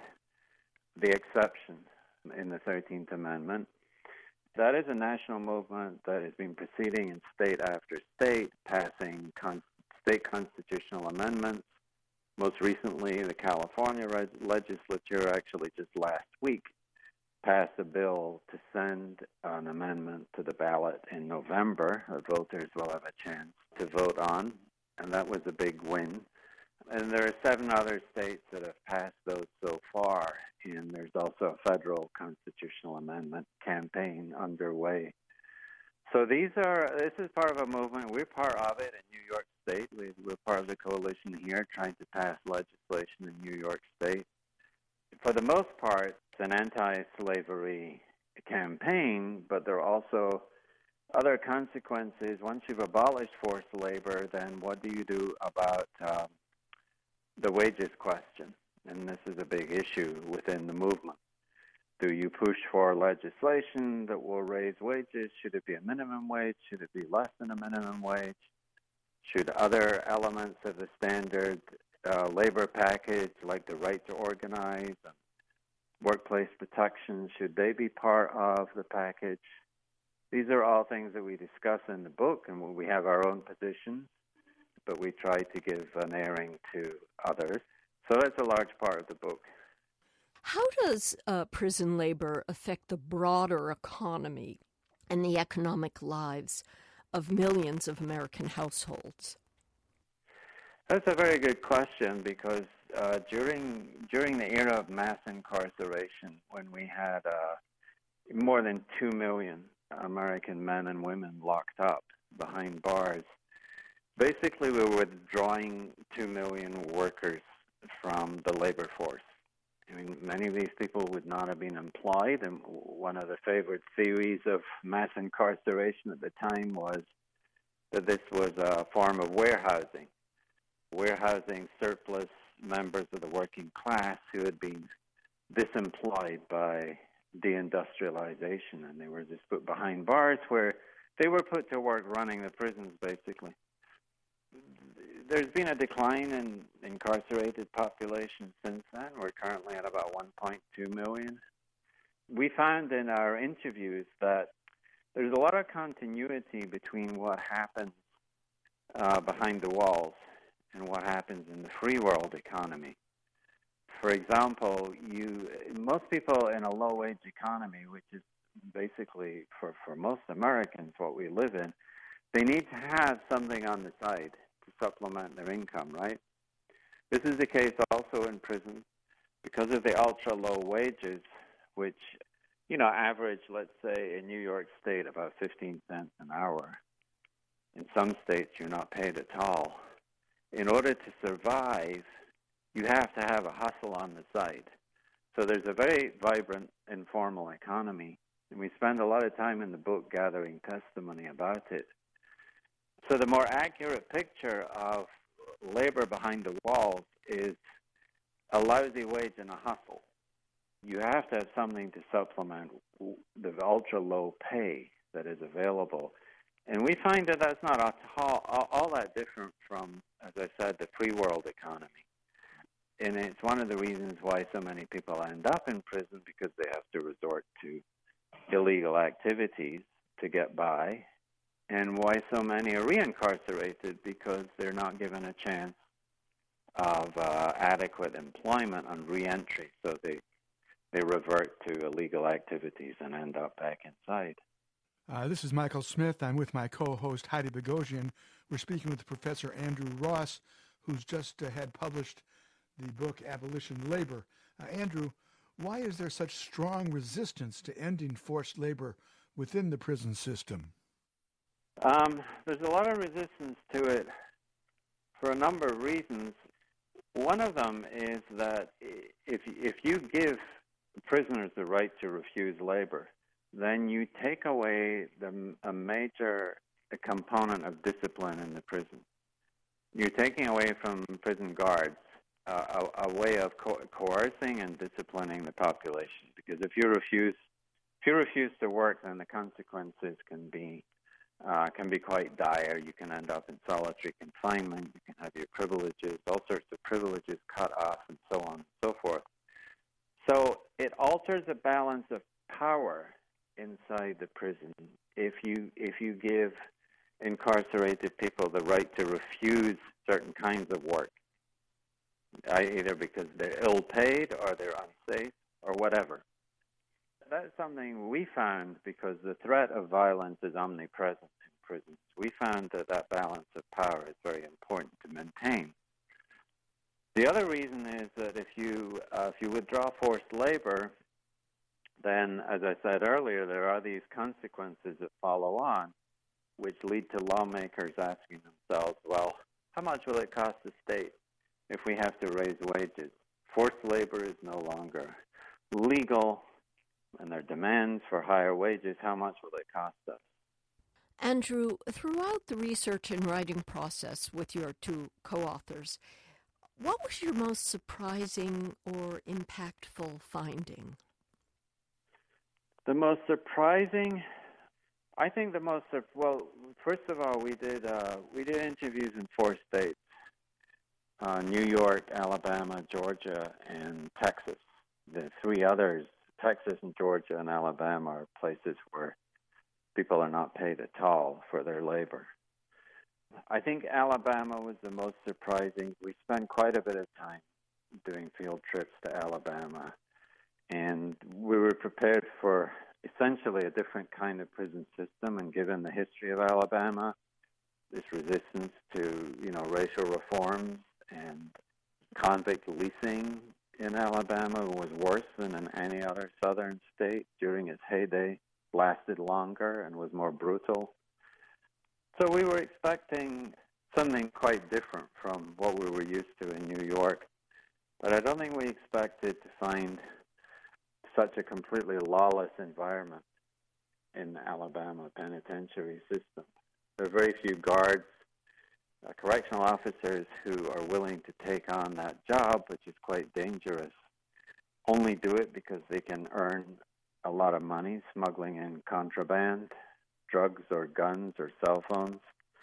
the exception in the thirteenth Amendment. That is a national movement that has been proceeding in state after state, passing con- state constitutional amendments. Most recently, the California res- legislature actually just last week passed a bill to send an amendment to the ballot in November. The voters will have a chance to vote on, and that was a big win. And there are seven other states that have passed those so far, and there's also a federal constitutional amendment campaign underway. So these are, this is part of a movement. We're part of it in New York State. We, we're part of the coalition here trying to pass legislation in New York State. For the most part, it's an anti-slavery campaign, but there are also other consequences. Once you've abolished forced labor, then what do you do about um, the wages question? And this is a big issue within the movement. Do you push for legislation that will raise wages? Should it be a minimum wage? Should it be less than a minimum wage? Should other elements of the standard uh, labor package, like the right to organize and workplace protections, should they be part of the package? These are all things that we discuss in the book, and we have our own positions, but we try to give an airing to others. So that's a large part of the book. How does uh, prison labor affect the broader economy and the economic lives of millions of American households? That's a very good question, because uh, during during the era of mass incarceration, when we had uh, more than two million American men and women locked up behind bars, Basically, we were withdrawing two million workers from the labor force. I mean, many of these people would not have been employed, and one of the favorite theories of mass incarceration at the time was that this was a form of warehousing, warehousing surplus members of the working class who had been disemployed by deindustrialization, and they were just put behind bars where they were put to work running the prisons, basically. There's been a decline in incarcerated population since then. We're currently at about one point two million. We found in our interviews that there's a lot of continuity between what happens uh, behind the walls and what happens in the free world economy. For example, you most people in a low-wage economy, which is basically for, for most Americans what we live in, they need to have something on the side to supplement their income, right? This is the case also in prison because of the ultra-low wages, which, you know, average, let's say, in New York State about fifteen cents an hour. In some states, you're not paid at all. In order to survive, you have to have a hustle on the side. So there's a very vibrant informal economy, and we spend a lot of time in the book gathering testimony about it. So the more accurate picture of labor behind the walls is a lousy wage and a hustle. You have to have something to supplement the ultra-low pay that is available. And we find that that's not all, all, all that different from, as I said, the free world economy. And it's one of the reasons why so many people end up in prison, because they have to resort to illegal activities to get by, and why so many are reincarcerated, because they're not given a chance of uh, adequate employment on reentry, so they they revert to illegal activities and end up back inside. Uh, this is Michael Smith. I'm with my co-host Heidi Bogosian. We're speaking with Professor Andrew Ross, who's just uh, had published the book Abolition Labor. Uh, Andrew, why is there such strong resistance to ending forced labor within the prison system? Um, there's a lot of resistance to it for a number of reasons. One of them is that if if you give prisoners the right to refuse labor, then you take away the, a major component of discipline in the prison. You're taking away from prison guards uh, a, a way of co- coercing and disciplining the population. Because if you refuse, if you refuse to work, then the consequences can be uh, can be quite dire. You can end up in solitary confinement. You can have your privileges, all sorts of privileges cut off, and so on and so forth. So it alters the balance of power inside the prison if you if you give incarcerated people the right to refuse certain kinds of work, either because they're ill-paid or they're unsafe or whatever. That's something we found because the threat of violence is omnipresent in prisons. We found that that balance of power is very important to maintain. The other reason is that if you uh, if you withdraw forced labor, then, as I said earlier, there are these consequences that follow on, which lead to lawmakers asking themselves, well, how much will it cost the state if we have to raise wages? Forced labor is no longer legal, and their demands for higher wages, how much will it cost us? Andrew, throughout the research and writing process with your two co-authors, what was your most surprising or impactful finding? The most surprising, I think the most, well, first of all, we did uh, we did interviews in four states, uh, New York, Alabama, Georgia, and Texas. The three others, Texas and Georgia and Alabama, are places where people are not paid at all for their labor. I think Alabama was the most surprising. We spent quite a bit of time doing field trips to Alabama, and we were prepared for essentially a different kind of prison system. And given the history of Alabama, this resistance to, you know, racial reforms and convict leasing in Alabama was worse than in any other southern state during its heyday, lasted longer and was more brutal. So we were expecting something quite different from what we were used to in New York. But I don't think we expected to find such a completely lawless environment in the Alabama penitentiary system. There are very few guards, uh, correctional officers who are willing to take on that job, which is quite dangerous. Only do it because they can earn a lot of money smuggling in contraband, drugs or guns or cell phones.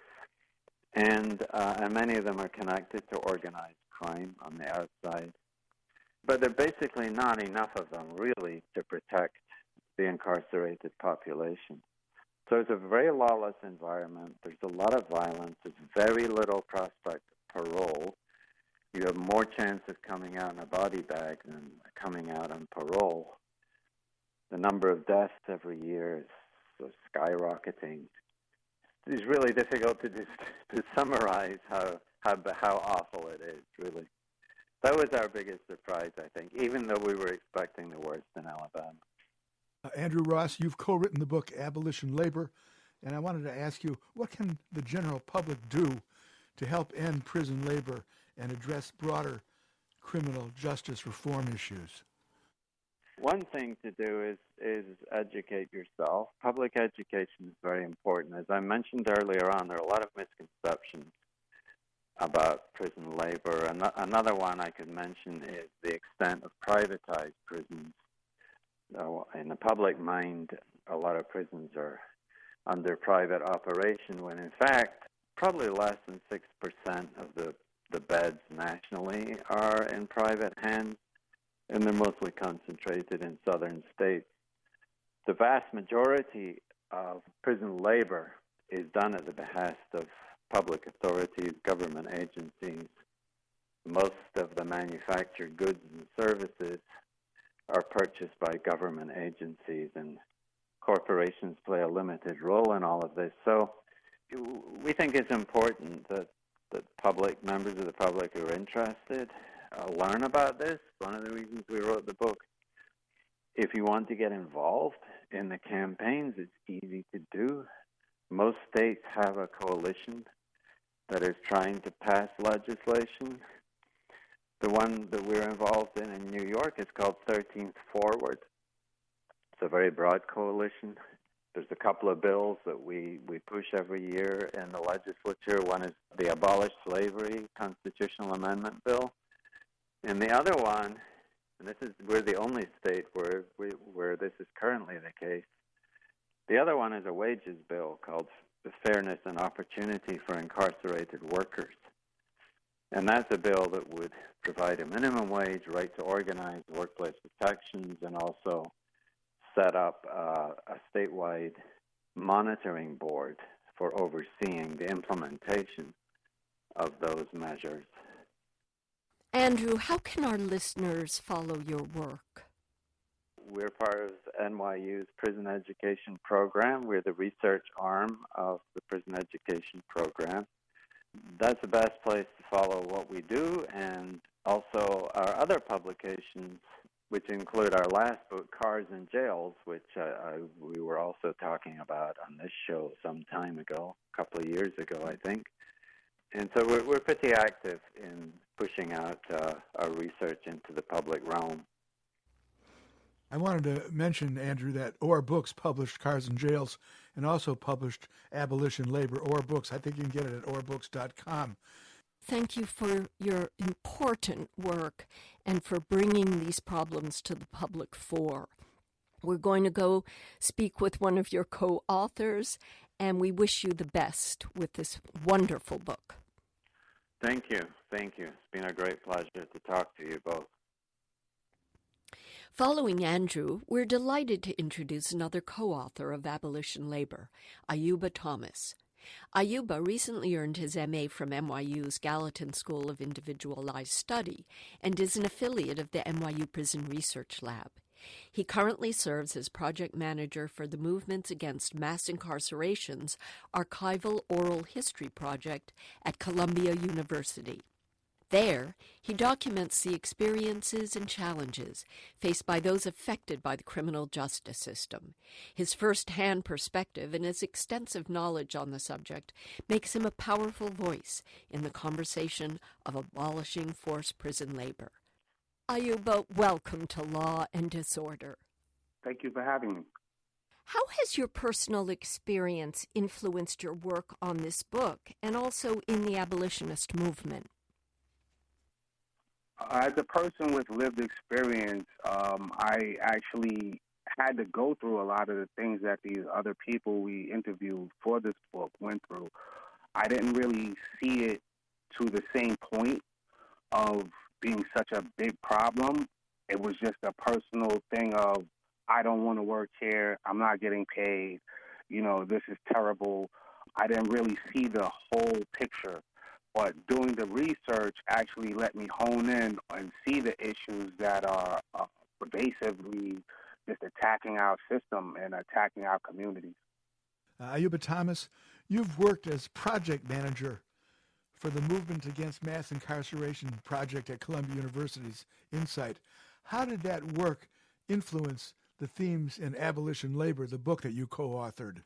And, uh, and many of them are connected to organized crime on the outside. But there are basically not enough of them, really, to protect the incarcerated population. So it's a very lawless environment. There's a lot of violence. There's very little prospect of parole. You have more chance of coming out in a body bag than coming out on parole. The number of deaths every year is so skyrocketing. It's really difficult to just to summarize how, how how awful it is, really. That was our biggest surprise, I think, even though we were expecting the worst in Alabama. Uh, Andrew Ross, you've co-written the book Abolition Labor, and I wanted to ask you, what can the general public do to help end prison labor and address broader criminal justice reform issues? One thing to do is is educate yourself. Public education is very important. As I mentioned earlier on, there are a lot of misconceptions about prison labor. An- another one I could mention is the extent of privatized prisons. So in the public mind, a lot of prisons are under private operation, when in fact, probably less than six percent of the, the beds nationally are in private hands, and they're mostly concentrated in southern states. The vast majority of prison labor is done at the behest of public authorities, government agencies. Most of the manufactured goods and services are purchased by government agencies, and corporations play a limited role in all of this. So we think it's important that, that public members of the public who are interested uh, learn about this. One of the reasons we wrote the book. If you want to get involved in the campaigns, it's easy to do. Most states have a coalition that is trying to pass legislation. The one that we're involved in in New York is called thirteenth Forward. It's a very broad coalition. There's a couple of bills that we, we push every year in the legislature. One is the Abolish Slavery Constitutional Amendment Bill. And the other one, and this is, we're the only state where we, where this is currently the case, the other one is a wages bill called the Fairness and Opportunity for Incarcerated Workers. And that's a bill that would provide a minimum wage, right to organize, workplace protections, and also set up uh, a statewide monitoring board for overseeing the implementation of those measures. Andrew, how can our listeners follow your work? We're part of N Y U's prison education program. We're the research arm of the prison education program. That's the best place to follow what we do, and also our other publications, which include our last book, Cars and Jails, which uh, I, we were also talking about on this show some time ago, a couple of years ago, I think. And so we're, we're pretty active in pushing out uh, our research into the public realm. I wanted to mention, Andrew, that O R Books published Cars and Jails and also published Abolition Labor. O R Books, I think you can get it at O R books dot com. Thank you for your important work and for bringing these problems to the public fore. We're going to go speak with one of your co-authors, and we wish you the best with this wonderful book. Thank you. Thank you. It's been a great pleasure to talk to you both. Following Andrew, we're delighted to introduce another co-author of Abolition Labor, Ayuba Thomas. Ayuba recently earned his M A from N Y U's Gallatin School of Individualized Study and is an affiliate of the N Y U Prison Research Lab. He currently serves as project manager for the Movements Against Mass Incarceration's Archival Oral History Project at Columbia University. There, he documents the experiences and challenges faced by those affected by the criminal justice system. His first-hand perspective and his extensive knowledge on the subject makes him a powerful voice in the conversation of abolishing forced prison labor. Ayuba, welcome to Law and Disorder. Thank you for having me. How has your personal experience influenced your work on this book and also in the abolitionist movement? As a person with lived experience, um, I actually had to go through a lot of the things that these other people we interviewed for this book went through. I didn't really see it to the same point of being such a big problem. It was just a personal thing of, I don't want to work here, I'm not getting paid, you know, this is terrible. I didn't really see the whole picture. But doing the research actually let me hone in and see the issues that are uh, pervasively just attacking our system and attacking our communities. Uh, Ayuba Thomas, you've worked as project manager for the Movement Against Mass Incarceration project at Columbia University's Insight. How did that work influence the themes in Abolition Labor, the book that you co-authored?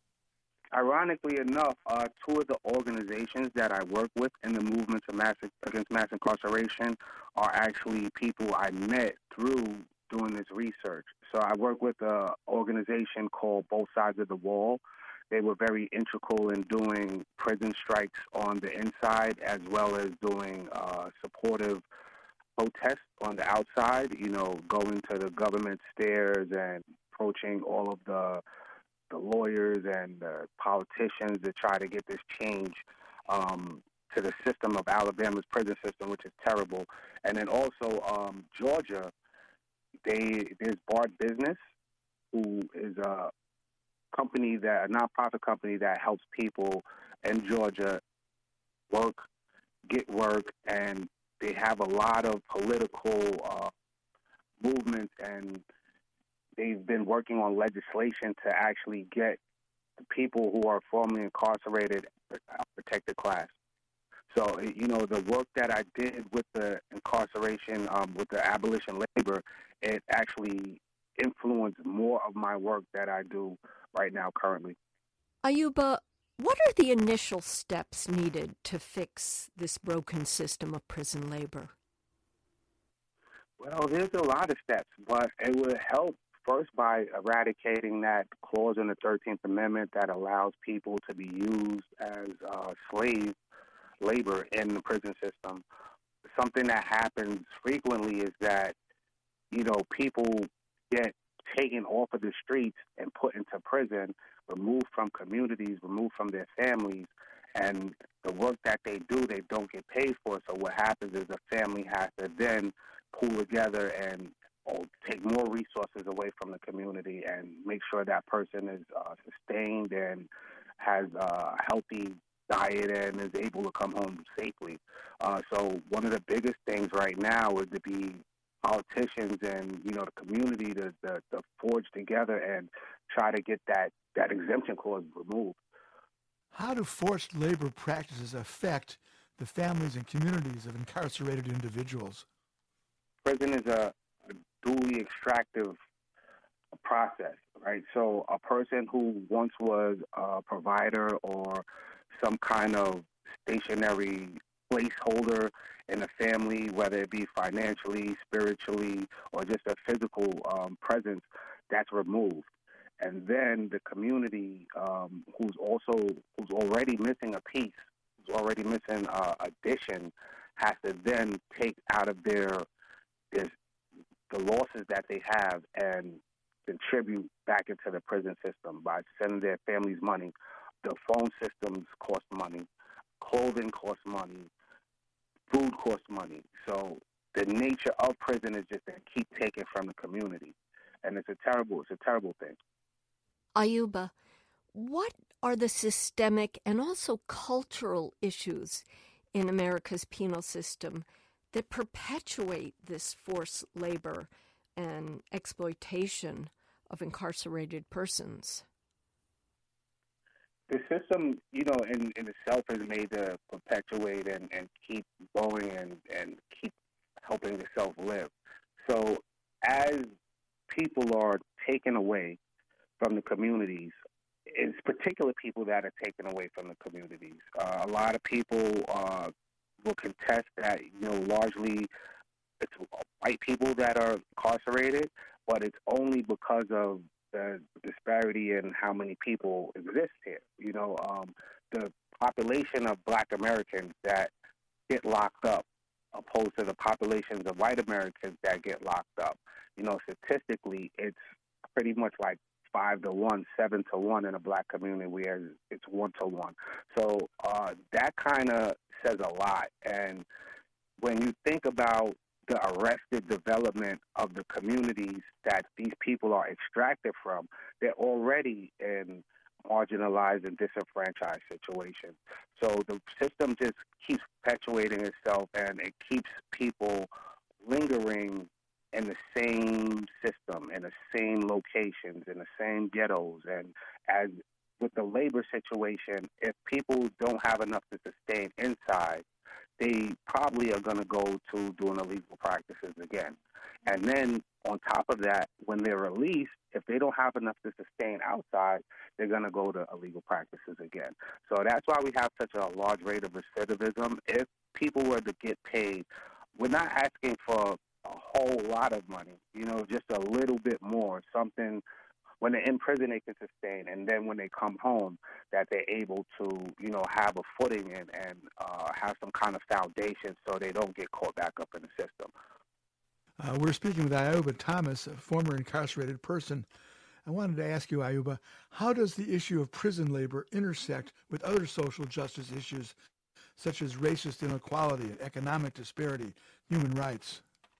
Ironically enough, uh, two of the organizations that I work with in the movement to mass, against mass incarceration are actually people I met through doing this research. So I work with an organization called Both Sides of the Wall. They were very integral in doing prison strikes on the inside as well as doing uh, supportive protests on the outside, you know, going to the government stairs and approaching all of the the lawyers and the politicians to try to get this change um, to the system of Alabama's prison system, which is terrible. And then also um, Georgia, they there's Bard Business, who is a company that a nonprofit company that helps people in Georgia work, get work, and they have a lot of political uh, movements, and they've been working on legislation to actually get the people who are formerly incarcerated a protected class. So, you know, the work that I did with the incarceration, um, with the abolition labor, it actually influenced more of my work that I do right now currently. Ayuba, what are the initial steps needed to fix this broken system of prison labor? Well, there's a lot of steps, but it would help first by eradicating that clause in the thirteenth Amendment that allows people to be used as uh, slave labor in the prison system. Something that happens frequently is that, you know, people get taken off of the streets and put into prison, removed from communities, removed from their families, and the work that they do, they don't get paid for. So what happens is the family has to then pull together and or take more resources away from the community and make sure that person is uh, sustained and has a healthy diet and is able to come home safely. Uh, so one of the biggest things right now is to be politicians and, you know, the community to, to, to forge together and try to get that, that exemption clause removed. How do forced labor practices affect the families and communities of incarcerated individuals? Prison is a duly extractive process, right? So a person who once was a provider or some kind of stationary placeholder in a family, whether it be financially, spiritually, or just a physical um, presence, that's removed. And then the community, um, who's also who's already missing a piece, who's already missing uh, addition, has to then take out of their, their the losses that they have and contribute back into the prison system by sending their families money. The phone systems cost money, clothing costs money, food costs money. So the nature of prison is just to keep taking from the community, and it's a terrible, it's a terrible thing. Ayuba, what are the systemic and also cultural issues in America's penal system that perpetuate this forced labor and exploitation of incarcerated persons? the system, you know, in, in itself is made to perpetuate and, and keep going and, and keep helping itself live. So as people are taken away from the communities, it's particular people that are taken away from the communities. Uh, a lot of people uh, will contest that, you know, largely it's white people that are incarcerated, but it's only because of the disparity in how many people exist here. You know, um, the population of black Americans that get locked up opposed to the populations of white Americans that get locked up. You know, statistically, it's pretty much like five to one, seven to one in a black community, whereas it's one to one. So uh, that kind of says a lot. And when you think about the arrested development of the communities that these people are extracted from, they're already in marginalized and disenfranchised situations. So the system just keeps perpetuating itself, and it keeps people lingering in the same system, in the same locations, in the same ghettos. And as with the labor situation, if people don't have enough to sustain inside, they probably are going to go to doing illegal practices again. And then on top of that, when they're released, if they don't have enough to sustain outside, they're going to go to illegal practices again. So that's why we have such a large rate of recidivism. If people were to get paid, we're not asking for a whole lot of money, you know, just a little bit more, something when they're in prison they can sustain, and then when they come home that they're able to, you know, have a footing and, and uh, have some kind of foundation so they don't get caught back up in the system. Uh, we're speaking with Ayuba Thomas, a former incarcerated person. I wanted to ask you, Ayuba, how does the issue of prison labor intersect with other social justice issues such as racist inequality and economic disparity, human rights?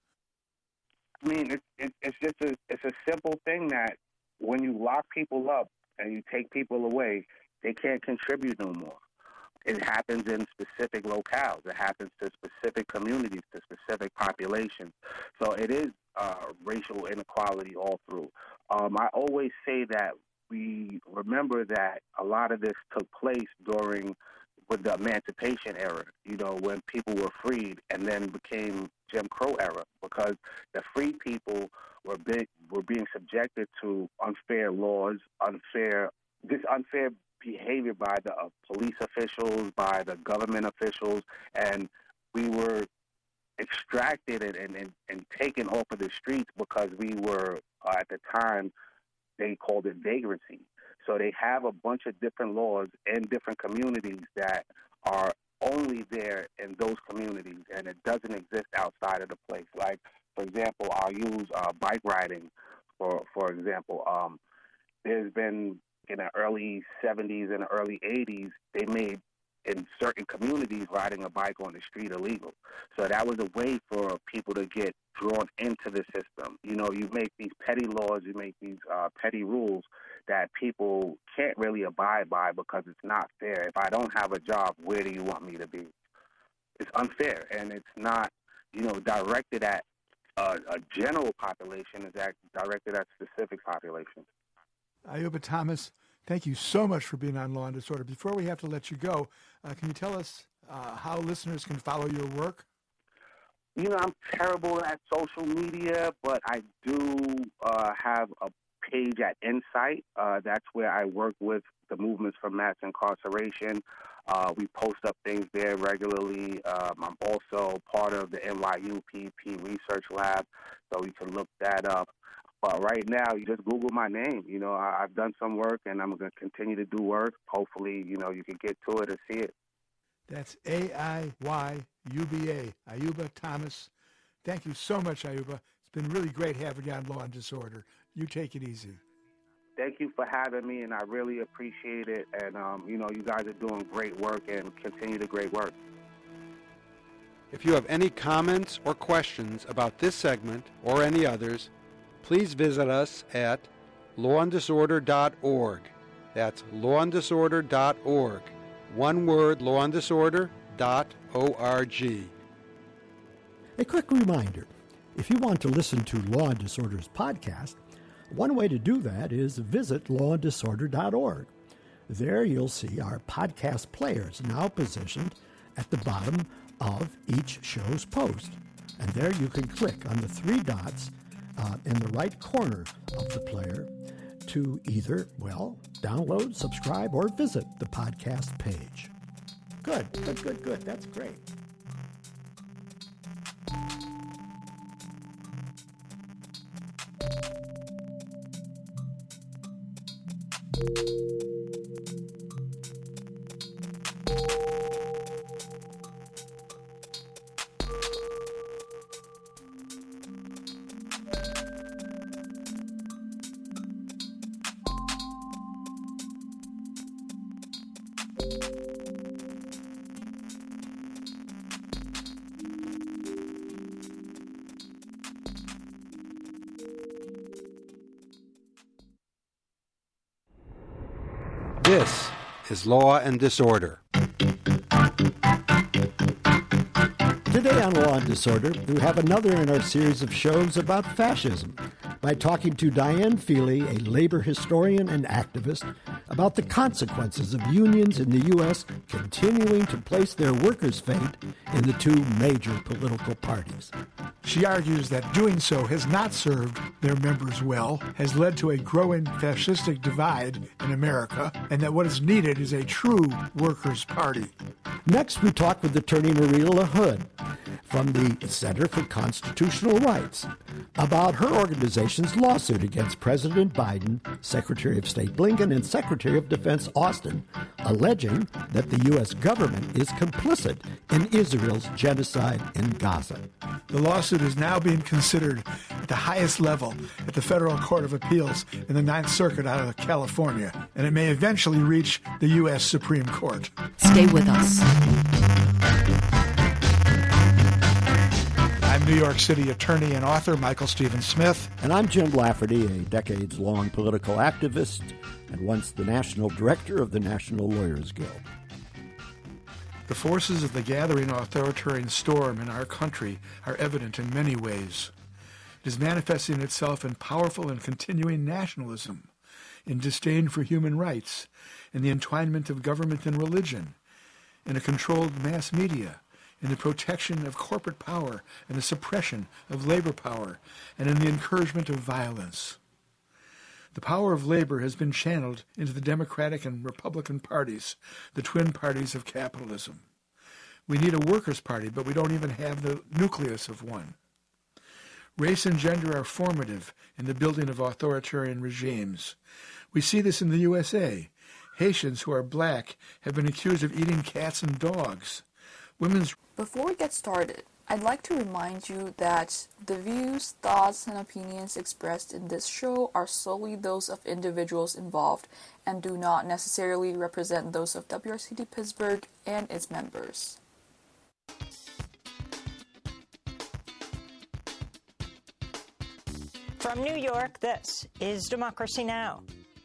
I mean, it, it, it's just a, it's a simple thing that when you lock people up and you take people away, they can't contribute no more. It happens in specific locales. It happens to specific communities, to specific populations. So it is uh, racial inequality all through. Um, I always say that we remember that a lot of this took place during with the Emancipation era, you know, when people were freed, and then became Jim Crow era, because the free people were big, were being subjected to unfair laws, unfair this unfair behavior by the uh, police officials, by the government officials, and we were extracted and, and, and taken off of the streets because we were, uh, at the time, they called it vagrancy. So they have a bunch of different laws in different communities that are only there in those communities, and it doesn't exist outside of the place. Like, for example, I'll use uh, bike riding, for for example. Um, there's been, in the early seventies and the early eighties, they made, in certain communities, riding a bike on the street illegal. So that was a way for people to get drawn into the system. You know, you make these petty laws, you make these uh, petty rules that people can't really abide by because it's not fair. If I don't have a job, where do you want me to be? It's unfair, and it's not, you know, directed at uh, a general population. It's directed at specific populations. Ayuba Thomas, thank you so much for being on Law and Disorder. Before we have to let you go, uh, can you tell us uh, how listeners can follow your work? You know, I'm terrible at social media, but I do uh, have a page at Insight. Uh, that's where I work with the movements for mass incarceration. Uh, we post up things there regularly. Um, I'm also part of the N Y U P P Research Lab, so you can look that up. But right now, you just Google my name. You know, I, I've done some work, and I'm going to continue to do work. Hopefully, you know, you can get to it and see it. That's A I Y U B A, Ayuba Thomas. Thank you so much, Ayuba. It's been really great having you on Law and Disorder. You take it easy. Thank you for having me, and I really appreciate it. And, um, you know, you guys are doing great work, and continue the great work. If you have any comments or questions about this segment or any others, please visit us at law and disorder dot org. That's law and disorder dot org. One word, law and disorder dot org. A quick reminder, if you want to listen to Law and Disorder's podcast, one way to do that is visit law and disorder dot org. There you'll see our podcast players now positioned at the bottom of each show's post. And there you can click on the three dots uh, in the right corner of the player to either, well, download, subscribe, or visit the podcast page. Good, good, good, good. That's great. This is Law and Disorder. Today on Law and Disorder, we have another in our series of shows about fascism by talking to Diane Feely, a labor historian and activist, about the consequences of unions in the U S continuing to place their workers' fate in the two major political parties. She argues that doing so has not served their members well, has led to a growing fascistic divide in America, and that what is needed is a true workers' party. Next, we talk with attorney Maria LaHood from the Center for Constitutional Rights about her organization's lawsuit against President Biden, Secretary of State Blinken, and Secretary of Defense Austin, alleging that the U S government is complicit in Israel's genocide in Gaza. The lawsuit is now being considered at the highest level at the Federal Court of Appeals in the Ninth Circuit out of California, and it may eventually reach the U S Supreme Court. Stay with us. I'm New York City attorney and author Michael Stephen Smith. And I'm Jim Lafferty, a decades-long political activist and once the national director of the National Lawyers Guild. The forces of the gathering authoritarian storm in our country are evident in many ways. It is manifesting itself in powerful and continuing nationalism, in disdain for human rights, in the entwinement of government and religion, in a controlled mass media, in the protection of corporate power and the suppression of labor power, and in the encouragement of violence. The power of labor has been channeled into the Democratic and Republican parties, the twin parties of capitalism. We need a workers' party, but we don't even have the nucleus of one. Race and gender are formative in the building of authoritarian regimes. We see this in the U S A. Haitians who are black have been accused of eating cats and dogs. Women's Before we get started, I'd like to remind you that the views, thoughts, and opinions expressed in this show are solely those of individuals involved and do not necessarily represent those of W R C D Pittsburgh and its members. From New York, this is Democracy Now!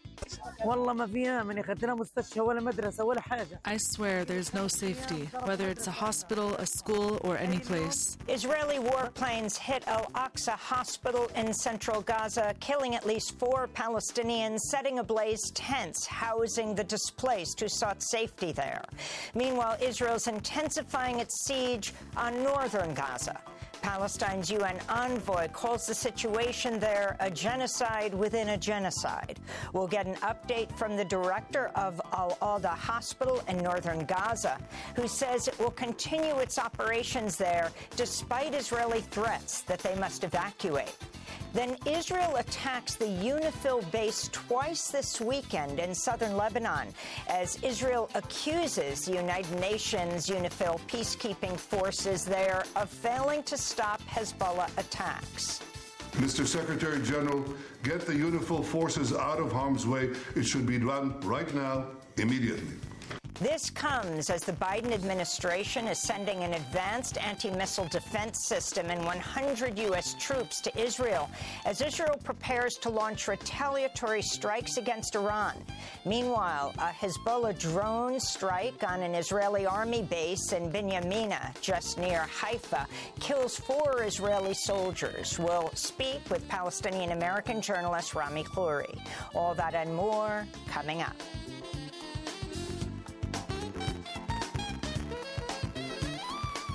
I swear there's no safety, whether it's a hospital, a school, or any place. Israeli warplanes hit Al-Aqsa Hospital in central Gaza, killing at least four Palestinians, setting ablaze tents housing the displaced who sought safety there. Meanwhile, Israel's intensifying its siege on northern Gaza. Palestine's U N envoy calls the situation there a genocide within a genocide. We'll get an update from the director of Al-Awda Hospital in northern Gaza, who says it will continue its operations there despite Israeli threats that they must evacuate. Then Israel attacks the UNIFIL base twice this weekend in southern Lebanon as Israel accuses the United Nations UNIFIL peacekeeping forces there of failing to stop Hezbollah attacks. Mister Secretary General, get the UNIFIL forces out of harm's way. It should be done right now, immediately. This comes as the Biden administration is sending an advanced anti-missile defense system and one hundred U S troops to Israel as Israel prepares to launch retaliatory strikes against Iran. Meanwhile, a Hezbollah drone strike on an Israeli army base in Binyamina, just near Haifa, kills four Israeli soldiers. We'll speak with Palestinian-American journalist Rami Khouri. All that and more coming up.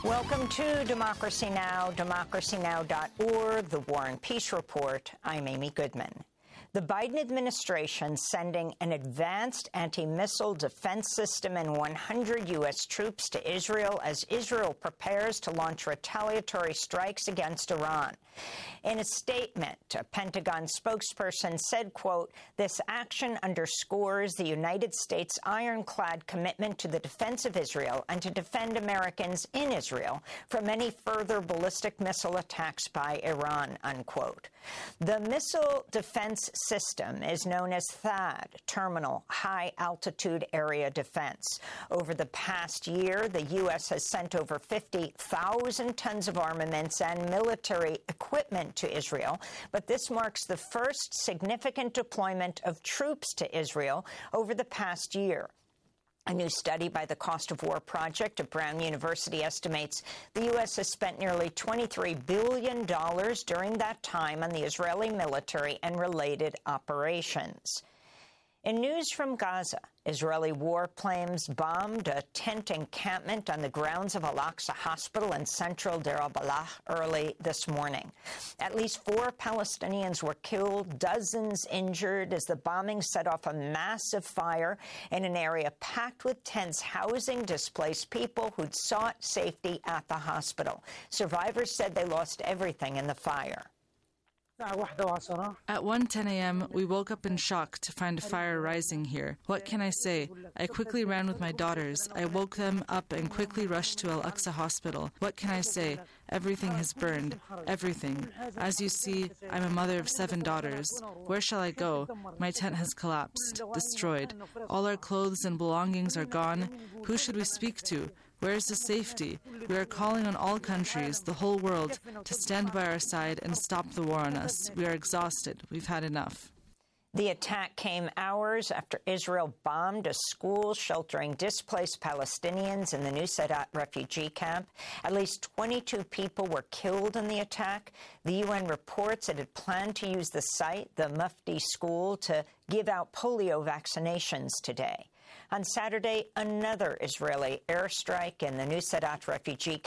Welcome to Democracy Now!, democracy now dot org, the War and Peace Report. I'm Amy Goodman. The Biden administration sending an advanced anti-missile defense system and one hundred U S troops to Israel as Israel prepares to launch retaliatory strikes against Iran. In a statement, a Pentagon spokesperson said, quote, "This action underscores the United States' ironclad commitment to the defense of Israel and to defend Americans in Israel from any further ballistic missile attacks by Iran," unquote. The missile defense system is known as THAAD, Terminal High Altitude Area Defense. Over the past year, the U S has sent over fifty thousand tons of armaments and military equipment to Israel, but this marks the first significant deployment of troops to Israel over the past year. A new study by the Cost of War Project of Brown University estimates the U S has spent nearly twenty-three billion dollars during that time on the Israeli military and related operations. In news from Gaza, Israeli warplanes bombed a tent encampment on the grounds of Al-Aqsa Hospital in central Deir al-Balah early this morning. At least four Palestinians were killed, dozens injured as the bombing set off a massive fire in an area packed with tents housing displaced people who'd sought safety at the hospital. Survivors said they lost everything in the fire. At one ten a.m., we woke up in shock to find a fire rising here. What can I say? I quickly ran with my daughters. I woke them up and quickly rushed to Al-Aqsa Hospital. What can I say? Everything has burned. Everything. As you see, I'm a mother of seven daughters. Where shall I go? My tent has collapsed, destroyed. All our clothes and belongings are gone. Who should we speak to? Where is the safety? We are calling on all countries, the whole world, to stand by our side and stop the war on us. We are exhausted. We've had enough. The attack came hours after Israel bombed a school sheltering displaced Palestinians in the Nuseirat refugee camp. At least twenty-two people were killed in the attack. The U N reports it had planned to use the site, the Mufti School, to give out polio vaccinations today. On Saturday, another Israeli airstrike in the Nuseirat refugee